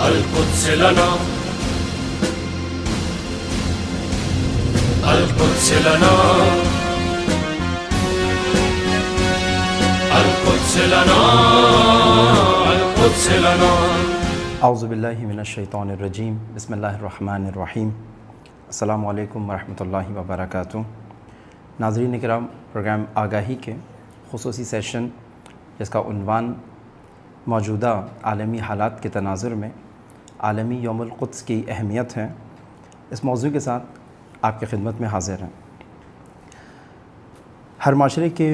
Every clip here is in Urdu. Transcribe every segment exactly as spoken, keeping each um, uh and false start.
القدس لنا القدس لنا القدس لنا القدس لنا اعوذ باللہ من الشیطان الرجیم بسم اللہ الرحمن الرحیم السلام علیکم ورحمۃ اللہ وبرکاتہ۔ ناظرین کرام، پروگرام آگاہی کے خصوصی سیشن جس کا عنوان موجودہ عالمی حالات کے تناظر میں عالمی یوم القدس کی اہمیت ہے، اس موضوع کے ساتھ آپ کی خدمت میں حاضر ہیں۔ ہر معاشرے کے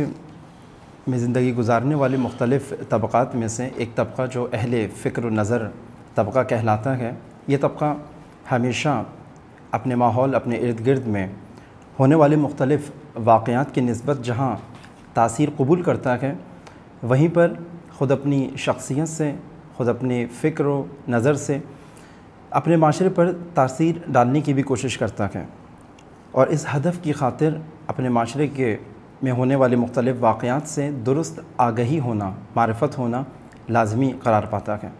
میں زندگی گزارنے والے مختلف طبقات میں سے ایک طبقہ جو اہل فکر و نظر طبقہ کہلاتا ہے، یہ طبقہ ہمیشہ اپنے ماحول، اپنے ارد گرد میں ہونے والے مختلف واقعات کی نسبت جہاں تاثیر قبول کرتا ہے، وہیں پر خود اپنی شخصیت سے، خود اپنے فکر و نظر سے اپنے معاشرے پر تاثیر ڈالنے کی بھی کوشش کرتا ہے، اور اس ہدف کی خاطر اپنے معاشرے کے میں ہونے والے مختلف واقعات سے درست آگہی ہونا، معرفت ہونا لازمی قرار پاتا ہے۔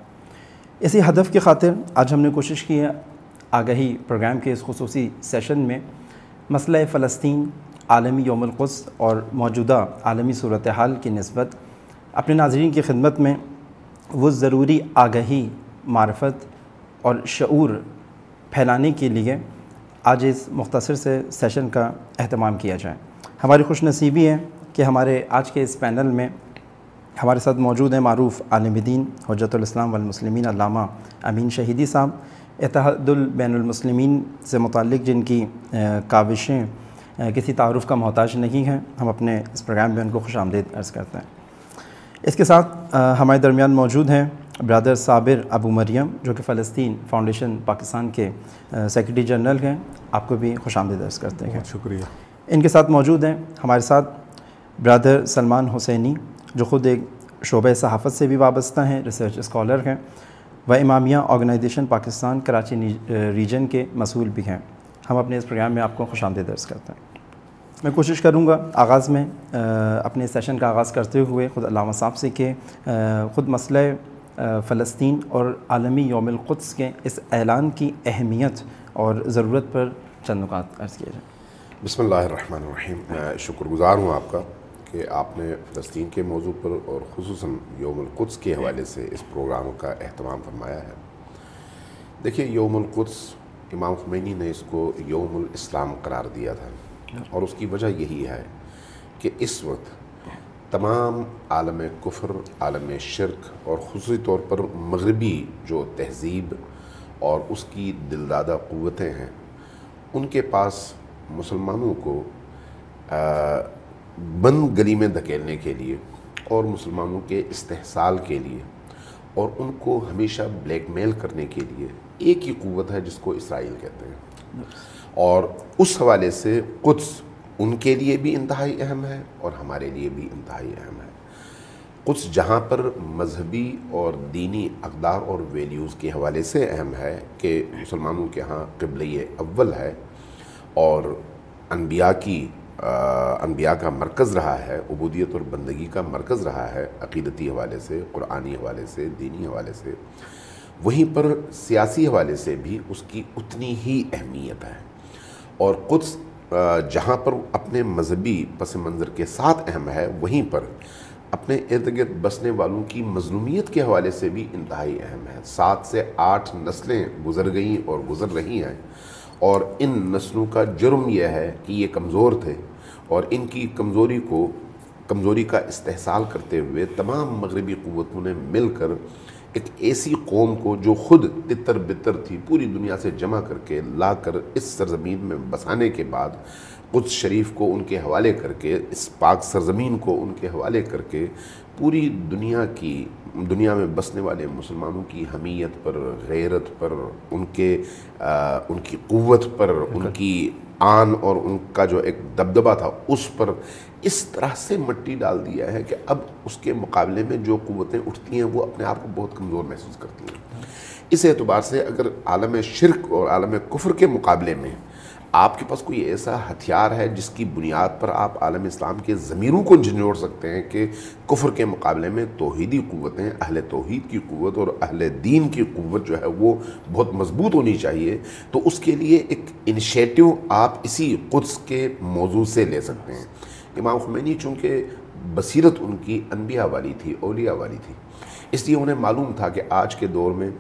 اسی ہدف کی خاطر آج ہم نے کوشش کی ہے آگہی پروگرام کے اس خصوصی سیشن میں مسئلہ فلسطین، عالمی یوم القدس اور موجودہ عالمی صورتحال کی نسبت اپنے ناظرین کی خدمت میں وہ ضروری آگہی، معرفت اور شعور پھیلانے کے لیے آج اس مختصر سے سیشن کا اہتمام کیا جائے۔ ہماری خوش نصیبی ہے کہ ہمارے آج کے اس پینل میں ہمارے ساتھ موجود ہیں معروف عالم دین، حجت الاسلام والمسلمین علامہ امین شہیدی صاحب، اتحاد البین المسلمین سے متعلق جن کی کاوشیں کسی تعارف کا محتاج نہیں ہیں، ہم اپنے اس پروگرام میں ان کو خوش آمدید عرض کرتے ہیں۔ اس کے ساتھ ہمارے درمیان موجود ہیں برادر صابر ابو مریم، جو کہ فلسطین فاؤنڈیشن پاکستان کے سیکرٹری جنرل ہیں، آپ کو بھی خوش آمدید عرض کرتے ہیں۔ بہت شکریہ۔ ان کے ساتھ موجود ہیں ہمارے ساتھ برادر سلمان حسینی، جو خود ایک شعبہ صحافت سے بھی وابستہ ہیں، ریسرچ اسکالر ہیں، و امامیہ آرگنائزیشن پاکستان کراچی ریجن کے مسئول بھی ہیں۔ ہم اپنے اس پروگرام میں آپ کو خوش آمدید عرض کرتے ہیں۔ میں کوشش کروں گا آغاز میں اپنے سیشن کا آغاز کرتے ہوئے خود علامہ صاحب سے کہ خود مسئلہ فلسطین اور عالمی یوم القدس کے اس اعلان کی اہمیت اور ضرورت پر چند نکات عرض کیے جائیں۔ بسم اللہ الرحمن الرحیم۔ میں شکر گزار ہوں آپ کا کہ آپ نے فلسطین کے موضوع پر اور خصوصاً یوم القدس کے حوالے سے اس پروگرام کا اہتمام فرمایا ہے۔ دیکھیے، یوم القدس امام خمینی نے اس کو یوم الاسلام قرار دیا تھا، اور اس کی وجہ یہی ہے کہ اس وقت تمام عالم کفر، عالم شرک اور خصوصی طور پر مغربی جو تہذیب اور اس کی دلدادہ قوتیں ہیں، ان کے پاس مسلمانوں کو بند گلی میں دھکیلنے کے لیے اور مسلمانوں کے استحصال کے لیے اور ان کو ہمیشہ بلیک میل کرنے کے لیے ایک ہی قوت ہے جس کو اسرائیل کہتے ہیں، اور اس حوالے سے قدس ان کے لیے بھی انتہائی اہم ہے اور ہمارے لیے بھی انتہائی اہم ہے۔ قدس جہاں پر مذہبی اور دینی اقدار اور ویلیوز کے حوالے سے اہم ہے کہ مسلمانوں کے ہاں قبلہ اول ہے اور انبیاء کی انبیاء کا مرکز رہا ہے، عبودیت اور بندگی کا مرکز رہا ہے، عقیدتی حوالے سے، قرآنی حوالے سے، دینی حوالے سے، وہیں پر سیاسی حوالے سے بھی اس کی اتنی ہی اہمیت ہے۔ اور قدس جہاں پر اپنے مذہبی پس منظر کے ساتھ اہم ہے، وہیں پر اپنے ارد گرد بسنے والوں کی مظلومیت کے حوالے سے بھی انتہائی اہم ہے۔ سات سے آٹھ نسلیں گزر گئیں اور گزر رہی ہیں، اور ان نسلوں کا جرم یہ ہے کہ یہ کمزور تھے، اور ان کی کمزوری کو کمزوری کا استحصال کرتے ہوئے تمام مغربی قوتوں نے مل کر ایک ایسی قوم کو جو خود تتر بتر تھی پوری دنیا سے جمع کر کے لا کر اس سرزمین میں بسانے کے بعد قدس شریف کو ان کے حوالے کر کے، اس پاک سرزمین کو ان کے حوالے کر کے پوری دنیا کی دنیا میں بسنے والے مسلمانوں کی حمیت پر، غیرت پر، ان کے آ, ان کی قوت پر، ان کی آن اور ان کا جو ایک دبدبہ تھا اس پر اس طرح سے مٹی ڈال دیا ہے کہ اب اس کے مقابلے میں جو قوتیں اٹھتی ہیں وہ اپنے آپ کو بہت کمزور محسوس کرتی ہیں۔ اس اعتبار سے اگر عالم شرک اور عالم کفر کے مقابلے میں آپ کے پاس کوئی ایسا ہتھیار ہے جس کی بنیاد پر آپ عالم اسلام کے ضمیروں کو جھنجھوڑ سکتے ہیں کہ کفر کے مقابلے میں توحیدی قوتیں، اہل توحید کی قوت اور اہل دین کی قوت جو ہے وہ بہت مضبوط ہونی چاہیے، تو اس کے لیے ایک انیشیٹو آپ اسی قدس کے موضوع سے لے سکتے ہیں۔ امام خمینی چونکہ بصیرت ان کی انبیاء والی تھی، اولیاء والی تھی، اس لیے انہیں معلوم تھا کہ آج کے دور میں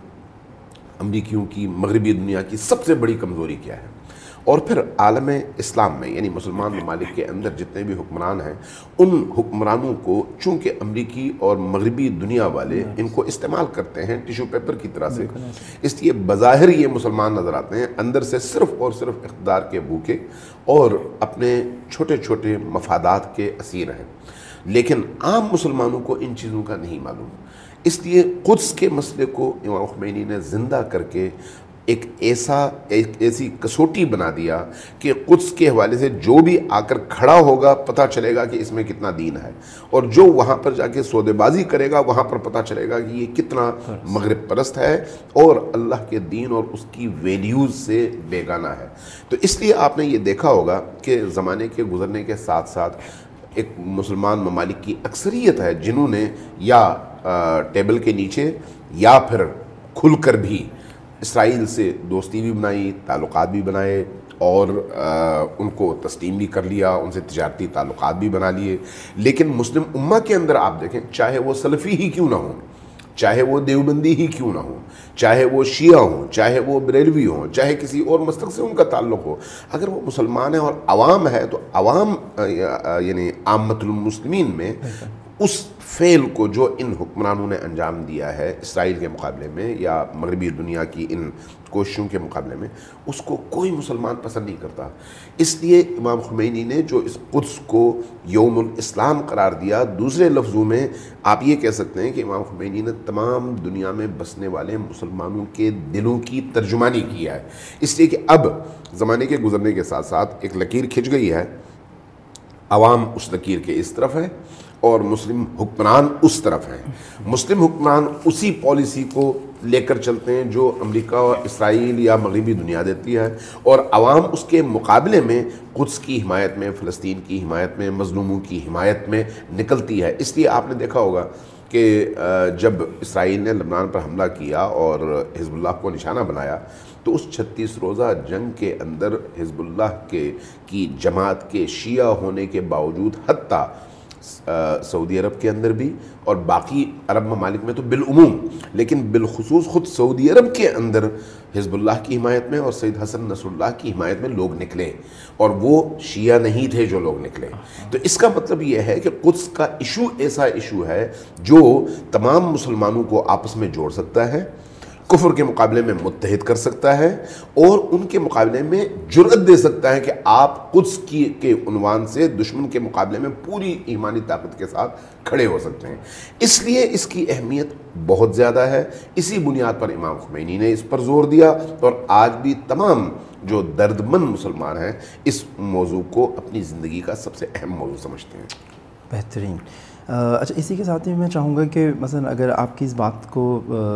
امریکیوں کی، مغربی دنیا کی سب سے بڑی کمزوری کیا ہے، اور پھر عالم اسلام میں یعنی مسلمان ممالک کے اندر جتنے بھی حکمران ہیں ان حکمرانوں کو چونکہ امریکی اور مغربی دنیا والے ان کو استعمال کرتے ہیں ٹیشو پیپر کی طرح سے، اس لیے بظاہر یہ مسلمان نظر آتے ہیں، اندر سے صرف اور صرف اقتدار کے بھوکے اور اپنے چھوٹے چھوٹے مفادات کے اسیر ہیں، لیکن عام مسلمانوں کو ان چیزوں کا نہیں معلوم۔ اس لیے قدس کے مسئلے کو امام خمینی نے زندہ کر کے ایک ایسا ایک ایسی کسوٹی بنا دیا کہ قدس کے حوالے سے جو بھی آ کر کھڑا ہوگا پتہ چلے گا کہ اس میں کتنا دین ہے، اور جو وہاں پر جا کے سودے بازی کرے گا وہاں پر پتہ چلے گا کہ یہ کتنا مغرب پرست ہے اور اللہ کے دین اور اس کی ویلیوز سے بیگانہ ہے۔ تو اس لیے آپ نے یہ دیکھا ہوگا کہ زمانے کے گزرنے کے ساتھ ساتھ ایک مسلمان ممالک کی اکثریت ہے جنہوں نے یا ٹیبل کے نیچے یا پھر کھل کر بھی اسرائیل سے دوستی بھی بنائی، تعلقات بھی بنائے، اور ان کو تسلیم بھی کر لیا، ان سے تجارتی تعلقات بھی بنا لیے، لیکن مسلم امہ کے اندر آپ دیکھیں چاہے وہ سلفی ہی کیوں نہ ہوں، چاہے وہ دیوبندی ہی کیوں نہ ہوں، چاہے وہ شیعہ ہوں، چاہے وہ بریلوی ہوں، چاہے کسی اور مسلک سے ان کا تعلق ہو، اگر وہ مسلمان ہیں اور عوام ہے تو عوام یعنی عامت المسلمین میں اس فعل کو جو ان حکمرانوں نے انجام دیا ہے اسرائیل کے مقابلے میں یا مغربی دنیا کی ان کوششوں کے مقابلے میں، اس کو کوئی مسلمان پسند نہیں کرتا۔ اس لیے امام خمینی نے جو اس قدس کو یوم الاسلام قرار دیا، دوسرے لفظوں میں آپ یہ کہہ سکتے ہیں کہ امام خمینی نے تمام دنیا میں بسنے والے مسلمانوں کے دلوں کی ترجمانی کی ہے، اس لیے کہ اب زمانے کے گزرنے کے ساتھ ساتھ ایک لکیر کھنچ گئی ہے، عوام اس لکیر کے اس طرف ہے اور مسلم حکمران اس طرف ہیں۔ مسلم حکمران اسی پالیسی کو لے کر چلتے ہیں جو امریکہ اور اسرائیل یا مغربی دنیا دیتی ہے، اور عوام اس کے مقابلے میں قدس کی حمایت میں، فلسطین کی حمایت میں، مظلوموں کی حمایت میں نکلتی ہے۔ اس لیے آپ نے دیکھا ہوگا کہ جب اسرائیل نے لبنان پر حملہ کیا اور حزب اللہ کو نشانہ بنایا تو اس چھتیس روزہ جنگ کے اندر حزب اللہ کے کی جماعت کے شیعہ ہونے کے باوجود حتیٰ سعودی عرب کے اندر بھی اور باقی عرب ممالک میں تو بالعموم، لیکن بالخصوص خود سعودی عرب کے اندر حزب اللہ کی حمایت میں اور سید حسن نصر اللہ کی حمایت میں لوگ نکلے، اور وہ شیعہ نہیں تھے جو لوگ نکلے۔ تو اس کا مطلب یہ ہے کہ قدس کا ایشو ایسا ایشو ہے جو تمام مسلمانوں کو آپس میں جوڑ سکتا ہے، کفر کے مقابلے میں متحد کر سکتا ہے، اور ان کے مقابلے میں جرأت دے سکتا ہے کہ آپ قدس کی کے عنوان سے دشمن کے مقابلے میں پوری ایمانی طاقت کے ساتھ کھڑے ہو سکتے ہیں۔ اس لیے اس کی اہمیت بہت زیادہ ہے، اسی بنیاد پر امام خمینی نے اس پر زور دیا، اور آج بھی تمام جو درد مند مسلمان ہیں اس موضوع کو اپنی زندگی کا سب سے اہم موضوع سمجھتے ہیں۔ بہترین۔ اچھا، اسی کے ساتھ ہی میں چاہوں گا کہ مثلا اگر آپ کی اس بات کو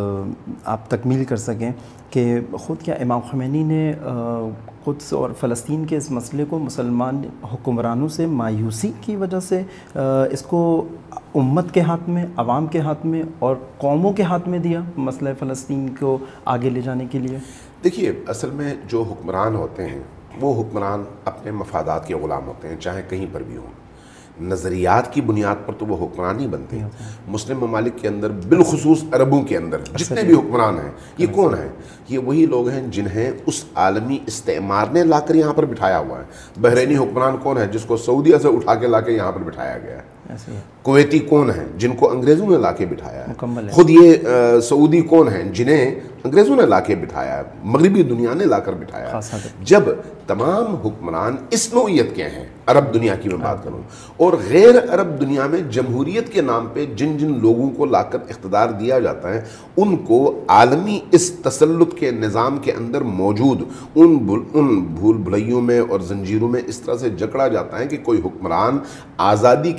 آپ تکمیل کر سکیں کہ خود کیا امام خمینی نے قدس اور فلسطین کے اس مسئلے کو مسلمان حکمرانوں سے مایوسی کی وجہ سے اس کو امت کے ہاتھ میں، عوام کے ہاتھ میں اور قوموں کے ہاتھ میں دیا مسئلہ فلسطین کو آگے لے جانے کے لیے؟ دیکھیے، اصل میں جو حکمران ہوتے ہیں وہ حکمران اپنے مفادات کے غلام ہوتے ہیں، چاہے کہیں پر بھی ہوں۔ نظریات کی بنیاد پر تو وہ حکمران ہی بنتے ہیں۔ مسلم ممالک کے اندر بالخصوص عربوں کے اندر جتنے بھی حکمران ہیں یہ کون ہیں؟ یہ وہی لوگ ہیں جنہیں اس عالمی استعمار نے لا کر یہاں پر بٹھایا ہوا ہے۔ بحرینی حکمران کون ہے؟ جس کو سعودیہ سے اٹھا کے لا کے یہاں پر بٹھایا گیا ہے۔ کویتی کون ہیں؟ جن کو انگریزوں نے لا کے بٹھایا ہے۔ خود یہ سعودی کون ہیں؟ جنہیں انگریزوں نے لا کے بٹھایا ہے، مغربی دنیا نے لا کر بٹھایا ہے۔ جب تمام حکمران اس نوعیت کے ہیں، عرب دنیا کی میں بات کروں، اور غیر عرب دنیا میں جمہوریت کے نام پہ جن جن لوگوں کو لا کر اقتدار دیا جاتا ہے ان کو عالمی اس تسلط کے نظام کے اندر موجود ان ان بھول بھلائیوں میں اور زنجیروں میں اس طرح سے جکڑا جاتا ہے کہ کوئی حکمران آزادی کے ساتھ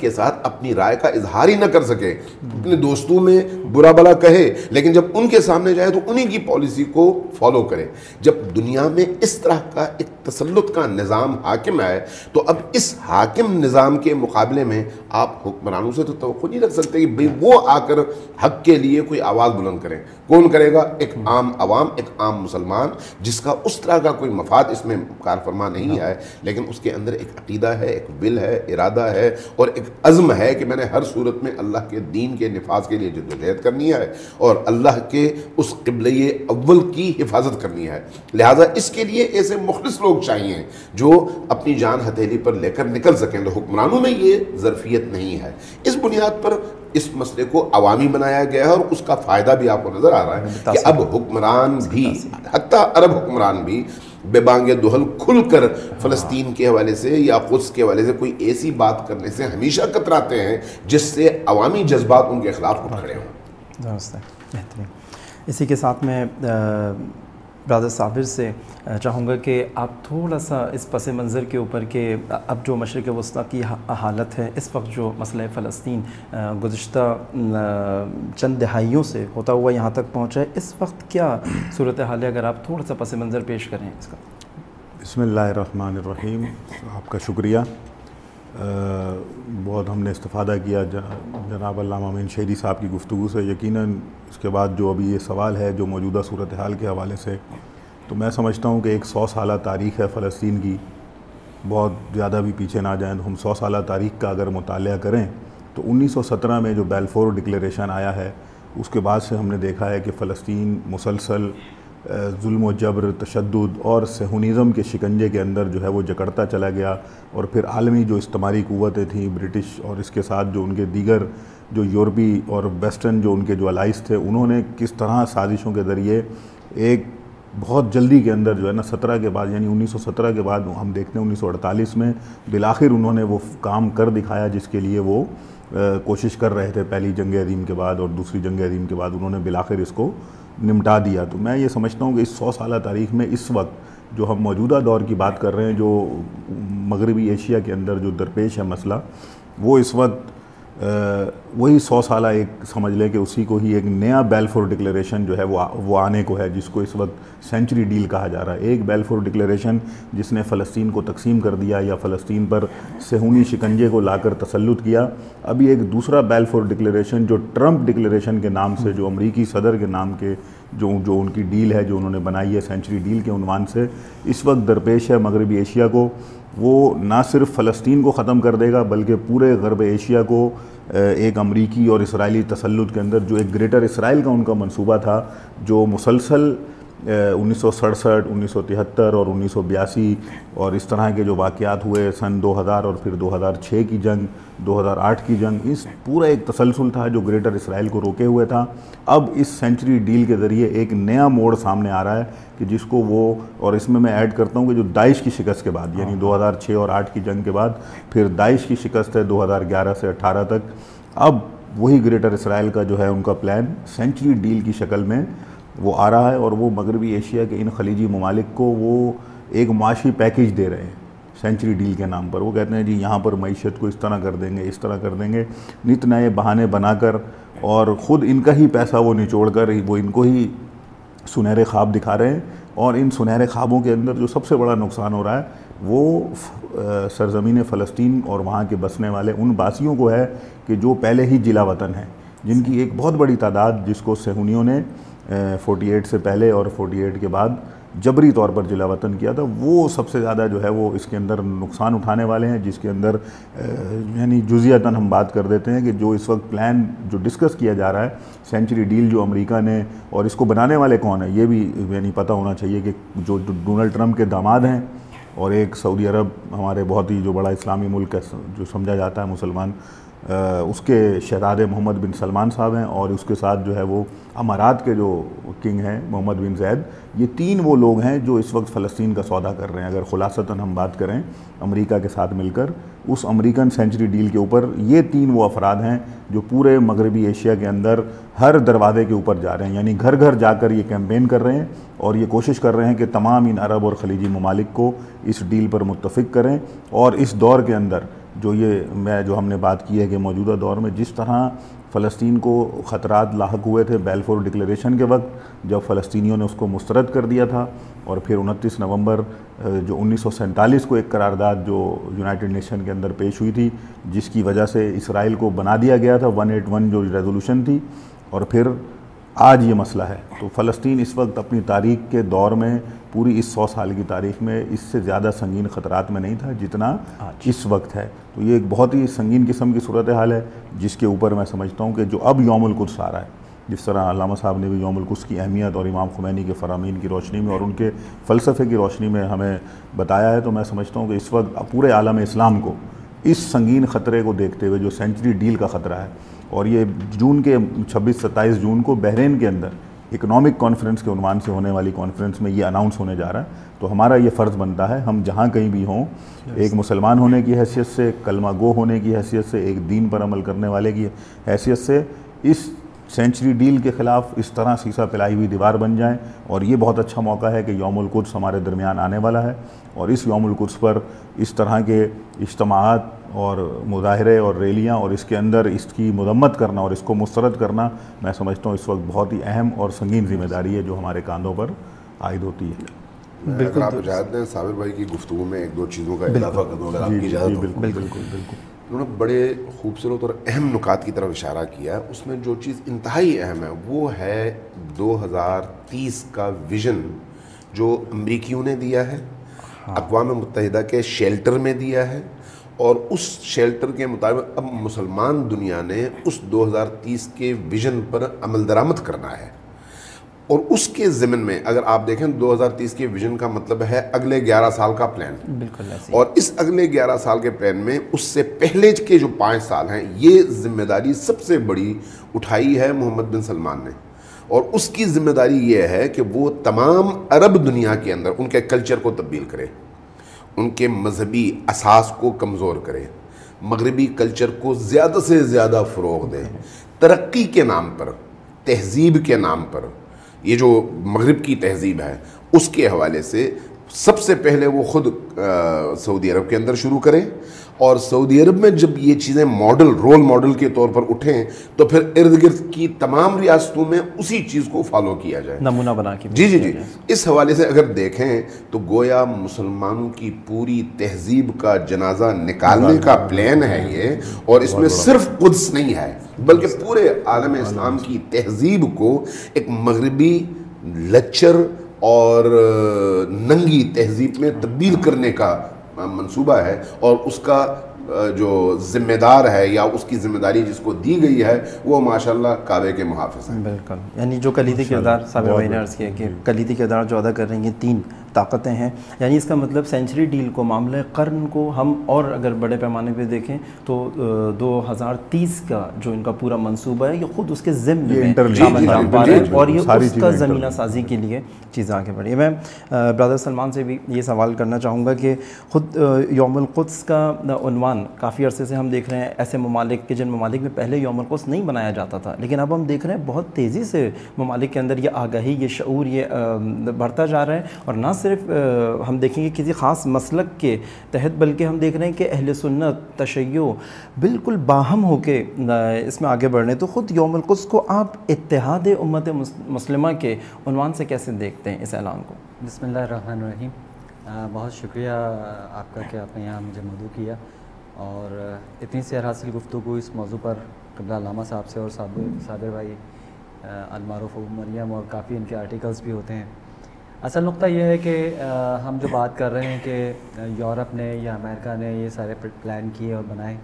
اپنی رائے کا اظہار ہی نہ کر سکے, اپنے دوستوں میں برا بلا کہے, لیکن جب ان کے سامنے جائے تو انہی کی پالیسی کو فالو کرے. جب دنیا میں اس طرح کا ایک تسلط کا نظام حاکم ہے تو اب اس حاکم نظام کے مقابلے میں آپ حکمرانوں سے تو توقع نہیں رکھ سکتے کہ بھئی وہ آ کر حق کے لیے کوئی آواز بلند کریں. کون کرے گا؟ ایک عام عوام, ایک عام مسلمان جس کا اس طرح کا کوئی مفاد اس میں کار فرما نہیں ہے, لیکن اس کے اندر ایک عقیدہ ہے, ایک ول ہے, ارادہ ہے اور ایک عزم ہے کہ میں نے ہر صورت میں اللہ کے دین کے نفاذ کے لیے جدوجہد کرنی ہے اور اللہ کے اس قبلہ اول کی حفاظت کرنی ہے. لہٰذا اس کے لیے ایسے مخلص لوگ چاہیے جو اپنی جان ہتھیلی پر لے کر نکل سکیں. تو حکمرانوں میں یہ ظرفیت نہیں ہے. اس بنیاد پر اس مسئلے کو عوامی بنایا گیا ہے اور اس کا فائدہ بھی آپ کو نظر آ رہا ہے کہ اب حکمران بھی, حتیٰ عرب حکمران بھی بے بانگ دہل کھل کر فلسطین کے حوالے سے یا قدس کے حوالے سے کوئی ایسی بات کرنے سے ہمیشہ کتراتے ہیں جس سے عوامی جذبات ان کے خلاف اٹھ کھڑے ہوں. درست ہے, بہترین. اسی کے ساتھ میں برادر صابر سے چاہوں گا کہ آپ تھوڑا سا اس پس منظر کے اوپر کہ اب جو مشرق وسطیٰ کی حالت ہے, اس وقت جو مسئلہ فلسطین گزشتہ چند دہائیوں سے ہوتا ہوا یہاں تک پہنچا ہے, اس وقت کیا صورتحال ہے؟ اگر آپ تھوڑا سا پس منظر پیش کریں اس کا. بسم اللہ الرحمن الرحیم. آپ کا شکریہ, بہت ہم نے استفادہ کیا جناب علامہ امین شہری صاحب کی گفتگو سے. یقیناً اس کے بعد جو ابھی یہ سوال ہے جو موجودہ صورتحال کے حوالے سے, تو میں سمجھتا ہوں کہ ایک سو سالہ تاریخ ہے فلسطین کی, بہت زیادہ بھی پیچھے نہ جائیں تو ہم سو سالہ تاریخ کا اگر مطالعہ کریں تو انیس سو سترہ میں جو بیلفور ڈکلیریشن آیا ہے اس کے بعد سے ہم نے دیکھا ہے کہ فلسطین مسلسل ظلم و جبر, تشدد اور صہیونزم کے شکنجے کے اندر جو ہے وہ جکڑتا چلا گیا. اور پھر عالمی جو استعماری قوتیں تھیں برٹش اور اس کے ساتھ جو ان کے دیگر جو یورپی اور ویسٹرن جو ان کے جو الائز تھے, انہوں نے کس طرح سازشوں کے ذریعے ایک بہت جلدی کے اندر جو ہے نا سترہ کے بعد یعنی انیس سو سترہ کے بعد ہم دیکھتے ہیں انیس سو اڑتالیس میں بالآخر انہوں نے وہ کام کر دکھایا جس کے لیے وہ کوشش کر رہے تھے. پہلی جنگ عظیم کے بعد اور دوسری جنگ عظیم کے بعد انہوں نے بالآخر اس کو نمٹا دیا. تو میں یہ سمجھتا ہوں کہ اس سو سالہ تاریخ میں اس وقت جو ہم موجودہ دور کی بات کر رہے ہیں, جو مغربی ایشیا کے اندر جو درپیش ہے مسئلہ, وہ اس وقت وہی سو سالہ ایک سمجھ لیں کہ اسی کو ہی ایک نیا بیلفور ڈکلیریشن جو ہے وہ وہ آنے کو ہے, جس کو اس وقت سینچری ڈیل کہا جا رہا ہے. ایک بیلفور ڈکلیریشن جس نے فلسطین کو تقسیم کر دیا یا فلسطین پر صہیونی شکنجے کو لا کر تسلط کیا. ابھی ایک دوسرا بیلفور ڈکلیریشن جو ٹرمپ ڈکلیریشن کے نام سے, جو امریکی صدر کے نام کے جو جو ان کی ڈیل ہے جو انہوں نے بنائی ہے سینچری ڈیل کے عنوان سے, اس وقت درپیش ہے مغربی ایشیا کو. وہ نہ صرف فلسطین کو ختم کر دے گا بلکہ پورے غرب ایشیا کو ایک امریکی اور اسرائیلی تسلط کے اندر, جو ایک گریٹر اسرائیل کا ان کا منصوبہ تھا جو مسلسل انیس سو سڑسٹھ انیس سو تہتر اور انیس سو بیاسی اور اس طرح کے جو واقعات ہوئے, سن دو ہزار اور پھر دو ہزار چھ کی جنگ, دو ہزار آٹھ کی جنگ, اس پورا ایک تسلسل تھا جو گریٹر اسرائیل کو روکے ہوئے تھا. اب اس سینچری ڈیل کے ذریعے ایک نیا موڑ سامنے آ رہا ہے کہ جس کو وہ, اور اس میں میں ایڈ کرتا ہوں کہ جو داعش کی شکست کے بعد یعنی دو ہزار چھ اور آٹھ کی جنگ کے بعد پھر داعش کی شکست ہے دو ہزار گیارہ سے اٹھارہ تک, اب وہی گریٹر اسرائیل کا جو ہے ان کا پلان سینچری ڈیل کی شکل میں وہ آ رہا ہے. اور وہ مغربی ایشیا کے ان خلیجی ممالک کو وہ ایک معاشی پیکیج دے رہے ہیں سینچری ڈیل کے نام پر. وہ کہتے ہیں جی یہاں پر معیشت کو اس طرح کر دیں گے, اس طرح کر دیں گے, نت نئے بہانے بنا کر اور خود ان کا ہی پیسہ وہ نچوڑ کر وہ ان کو ہی سنہرے خواب دکھا رہے ہیں. اور ان سنہرے خوابوں کے اندر جو سب سے بڑا نقصان ہو رہا ہے وہ سرزمین فلسطین اور وہاں کے بسنے والے ان باسیوں کو ہے کہ جو پہلے ہی جلا وطن ہیں, جن کی ایک بہت بڑی تعداد جس کو صہیونیوں نے فورٹی ایٹ سے پہلے اور فورٹی ایٹ کے بعد جبری طور پر جلا وطن کیا تھا, وہ سب سے زیادہ جو ہے وہ اس کے اندر نقصان اٹھانے والے ہیں. جس کے اندر یعنی جزیاتاً ہم بات کر دیتے ہیں کہ جو اس وقت پلان جو ڈسکس کیا جا رہا ہے سینچری ڈیل جو امریکہ نے, اور اس کو بنانے والے کون ہیں یہ بھی یعنی پتہ ہونا چاہیے کہ جو ڈونلڈ ٹرمپ کے داماد ہیں اور ایک سعودی عرب ہمارے بہت ہی جو بڑا اسلامی ملک ہے جو سمجھا جاتا ہے مسلمان, اس کے شہزادے محمد بن سلمان صاحب ہیں, اور اس کے ساتھ جو ہے وہ امارات کے جو کنگ ہیں محمد بن زید. یہ تین وہ لوگ ہیں جو اس وقت فلسطین کا سودا کر رہے ہیں. اگر خلاصتاً ہم بات کریں امریکہ کے ساتھ مل کر اس امریکن سینچری ڈیل کے اوپر, یہ تین وہ افراد ہیں جو پورے مغربی ایشیا کے اندر ہر دروازے کے اوپر جا رہے ہیں, یعنی گھر گھر جا کر یہ کیمپین کر رہے ہیں اور یہ کوشش کر رہے ہیں کہ تمام ان عرب اور خلیجی ممالک کو اس ڈیل پر متفق کریں. اور اس دور کے اندر جو یہ میں جو ہم نے بات کی ہے کہ موجودہ دور میں جس طرح فلسطین کو خطرات لاحق ہوئے تھے بیلفور ڈکلیریشن کے وقت جب فلسطینیوں نے اس کو مسترد کر دیا تھا، اور پھر انتیس نومبر جو انیس سو سینتالیس کو ایک قرارداد جو یونائٹڈ نیشن کے اندر پیش ہوئی تھی جس کی وجہ سے اسرائیل کو بنا دیا گیا تھا ون ایٹ ون جو ریزولوشن تھی، اور پھر آج یہ مسئلہ ہے. تو فلسطین اس وقت اپنی تاریخ کے دور میں پوری اس سو سال کی تاریخ میں اس سے زیادہ سنگین خطرات میں نہیں تھا جتنا اس وقت ہے. تو یہ ایک بہت ہی سنگین قسم کی صورتحال ہے جس کے اوپر میں سمجھتا ہوں کہ جو اب یوم القدس آ رہا ہے، جس طرح علامہ صاحب نے بھی یوم القدس کی اہمیت اور امام خمینی کے فرامین کی روشنی میں اور ان کے فلسفے کی روشنی میں ہمیں بتایا ہے، تو میں سمجھتا ہوں کہ اس وقت پورے عالم اسلام کو اس سنگین خطرے کو دیکھتے ہوئے جو سینچری ڈیل کا خطرہ ہے، اور یہ جون کے چھبیس ستائیس جون کو بحرین کے اندر اکنامک کانفرنس کے عنوان سے ہونے والی کانفرنس میں یہ اناؤنس ہونے جا رہا ہے، تو ہمارا یہ فرض بنتا ہے ہم جہاں کہیں بھی ہوں ایک مسلمان ہونے کی حیثیت سے، کلمہ گو ہونے کی حیثیت سے، ایک دین پر عمل کرنے والے کی حیثیت سے اس سینچری ڈیل کے خلاف اس طرح سیسا پلائی ہوئی دیوار بن جائیں. اور یہ بہت اچھا موقع ہے کہ یوم القدس ہمارے درمیان آنے والا ہے، اور اس یوم القدس پر اس طرح کے اجتماعات اور مظاہرے اور ریلیاں اور اس کے اندر اس کی مذمت کرنا اور اس کو مسترد کرنا میں سمجھتا ہوں اس وقت بہت ہی اہم اور سنگین ذمہ داری ہے جو ہمارے کاندھوں پر عائد ہوتی ہے. بالکل آپ اجازت دیں صابر بھائی کی گفتگو میں ایک دو چیزوں کا اضافہ کر دوں اگر آپ کی اجازت ہو. بالکل بالکل بالکل انہوں نے بڑے خوبصورت اور اہم نکات کی طرف اشارہ کیا ہے. اس میں جو چیز انتہائی اہم ہے وہ ہے دو ہزار تیس کا ویژن جو امریکیوں نے دیا ہے، اقوام متحدہ کے شیلٹر میں دیا ہے، اور اس شیلٹر کے مطابق اب مسلمان دنیا نے اس دو ہزار تیس کے ویژن پر عمل درآمد کرنا ہے. اور اس کے ضمن میں اگر آپ دیکھیں دو ہزار تیس کے ویژن کا مطلب ہے اگلے گیارہ سال کا پلان. بالکل ایسے. اور اس اگلے گیارہ سال کے پلان میں اس سے پہلے کے جو پانچ سال ہیں یہ ذمہ داری سب سے بڑی اٹھائی ہے محمد بن سلمان نے، اور اس کی ذمہ داری یہ ہے کہ وہ تمام عرب دنیا کے اندر ان کے کلچر کو تبدیل کرے، ان کے مذہبی اساس کو کمزور کرے، مغربی کلچر کو زیادہ سے زیادہ فروغ دے، ترقی کے نام پر، تہذیب کے نام پر. یہ جو مغرب کی تہذیب ہے اس کے حوالے سے سب سے پہلے وہ خود سعودی عرب کے اندر شروع کرے، اور سعودی عرب میں جب یہ چیزیں ماڈل رول ماڈل کے طور پر اٹھیں تو پھر ارد گرد کی تمام ریاستوں میں اسی چیز کو فالو کیا جائے، نمونہ بنا کے. جی جی جی اس حوالے سے اگر دیکھیں تو گویا مسلمانوں کی پوری تہذیب کا جنازہ نکالنے کا پلان ہے یہ، اور اس میں صرف قدس نہیں ہے بلکہ پورے عالم اسلام کی تہذیب کو ایک مغربی لچر اور ننگی تہذیب میں تبدیل کرنے کا منصوبہ ہے، اور اس کا جو ذمہ دار ہے یا اس کی ذمہ داری جس کو دی گئی ہے وہ ماشاءاللہ کعبے کے محافظ ہیں. بالکل، یعنی جو کلیدی کردار صابر بھائی نے عرض کیا کہ کلیدی کردار جو ادا کر رہی ہیں تین طاقتیں ہیں، یعنی اس کا مطلب سینچری ڈیل کو، معاملہ قرن کو ہم اور اگر بڑے پیمانے پہ دیکھیں تو دو ہزار تیس کا جو ان کا پورا منصوبہ ہے یہ خود اس کے ضمن میں کام انجام پا رہے ہیں، اور یہ اس کا زمینہ سازی کے لیے چیزیں آگے بڑھی ہیں. میں برادر سلمان سے بھی یہ سوال کرنا چاہوں گا کہ خود یوم القدس کا عنوان کافی عرصے سے ہم دیکھ رہے ہیں ایسے ممالک کے جن ممالک میں پہلے یوم القدس نہیں بنایا جاتا تھا، لیکن اب ہم دیکھ رہے ہیں بہت تیزی سے ممالک کے اندر یہ آگاہی، یہ شعور یہ بڑھتا جا رہا ہے، اور نہ صرف ہم دیکھیں گے کسی خاص مسلک کے تحت بلکہ ہم دیکھ رہے ہیں کہ اہل سنت تشیع بالکل باہم ہو کے اس میں آگے بڑھ رہے ہیں. تو خود یوم القدس کو آپ اتحاد امت مسلمہ کے عنوان سے کیسے دیکھتے ہیں اس اعلان کو؟ بسم اللہ الرحمن الرحیم. بہت شکریہ آپ کا کہ آپ نے یہاں مجھے مدعو کیا اور اتنی سیر حاصل گفتگو اس موضوع پر قبلہ علامہ صاحب سے اور صابر بھائی المعروف ابو مریم، اور کافی ان کے آرٹیکلز بھی ہوتے ہیں. اصل نقطہ یہ ہے کہ ہم جو بات کر رہے ہیں کہ یورپ نے یا امریکہ نے یہ سارے پلان کیے اور بنائے،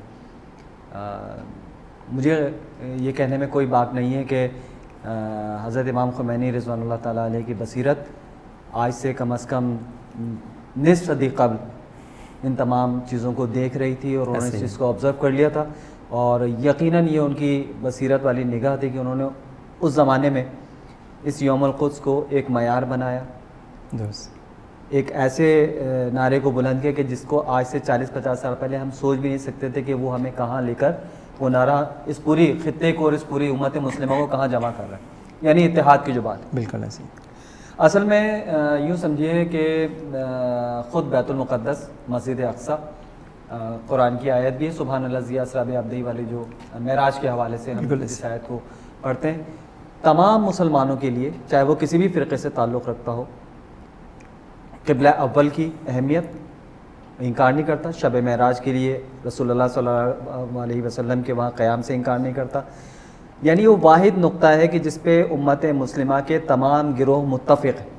مجھے یہ کہنے میں کوئی بات نہیں ہے کہ حضرت امام خمینی رضوان اللہ تعالیٰ علیہ کی بصیرت آج سے کم از کم نصف صدی قبل ان تمام چیزوں کو دیکھ رہی تھی اور انہوں نے اس چیز کو آبزرو کر لیا تھا، اور یقیناً یہ ان کی بصیرت والی نگاہ تھی کہ انہوں نے اس زمانے میں اس یوم القدس کو ایک معیار بنایا، ایک ایسے نعرے کو بلند کیا کہ جس کو آج سے چالیس پچاس سال پہلے ہم سوچ بھی نہیں سکتے تھے کہ وہ ہمیں کہاں لے کر وہ نعرہ اس پوری خطے کو اور اس پوری امت مسلمہ کو کہاں جمع کر رہا ہے، یعنی اتحاد کی جو بات. بالکل ایسی. اصل میں یوں سمجھیے کہ خود بیت المقدس، مسجد اقصی، قرآن کی آیت بھی ہے سبحان الذی اسریٰ بعبدہ والی، جو معراج کے حوالے سے ہم اس آیت کو پڑھتے ہیں. تمام مسلمانوں کے لیے چاہے وہ کسی بھی فرقے سے تعلق رکھتا ہو، قبلہ اول کی اہمیت انکار نہیں کرتا، شب معراج کے لیے رسول اللہ صلی اللہ علیہ وسلم کے وہاں قیام سے انکار نہیں کرتا. یعنی وہ واحد نقطہ ہے کہ جس پہ امت مسلمہ کے تمام گروہ متفق ہیں.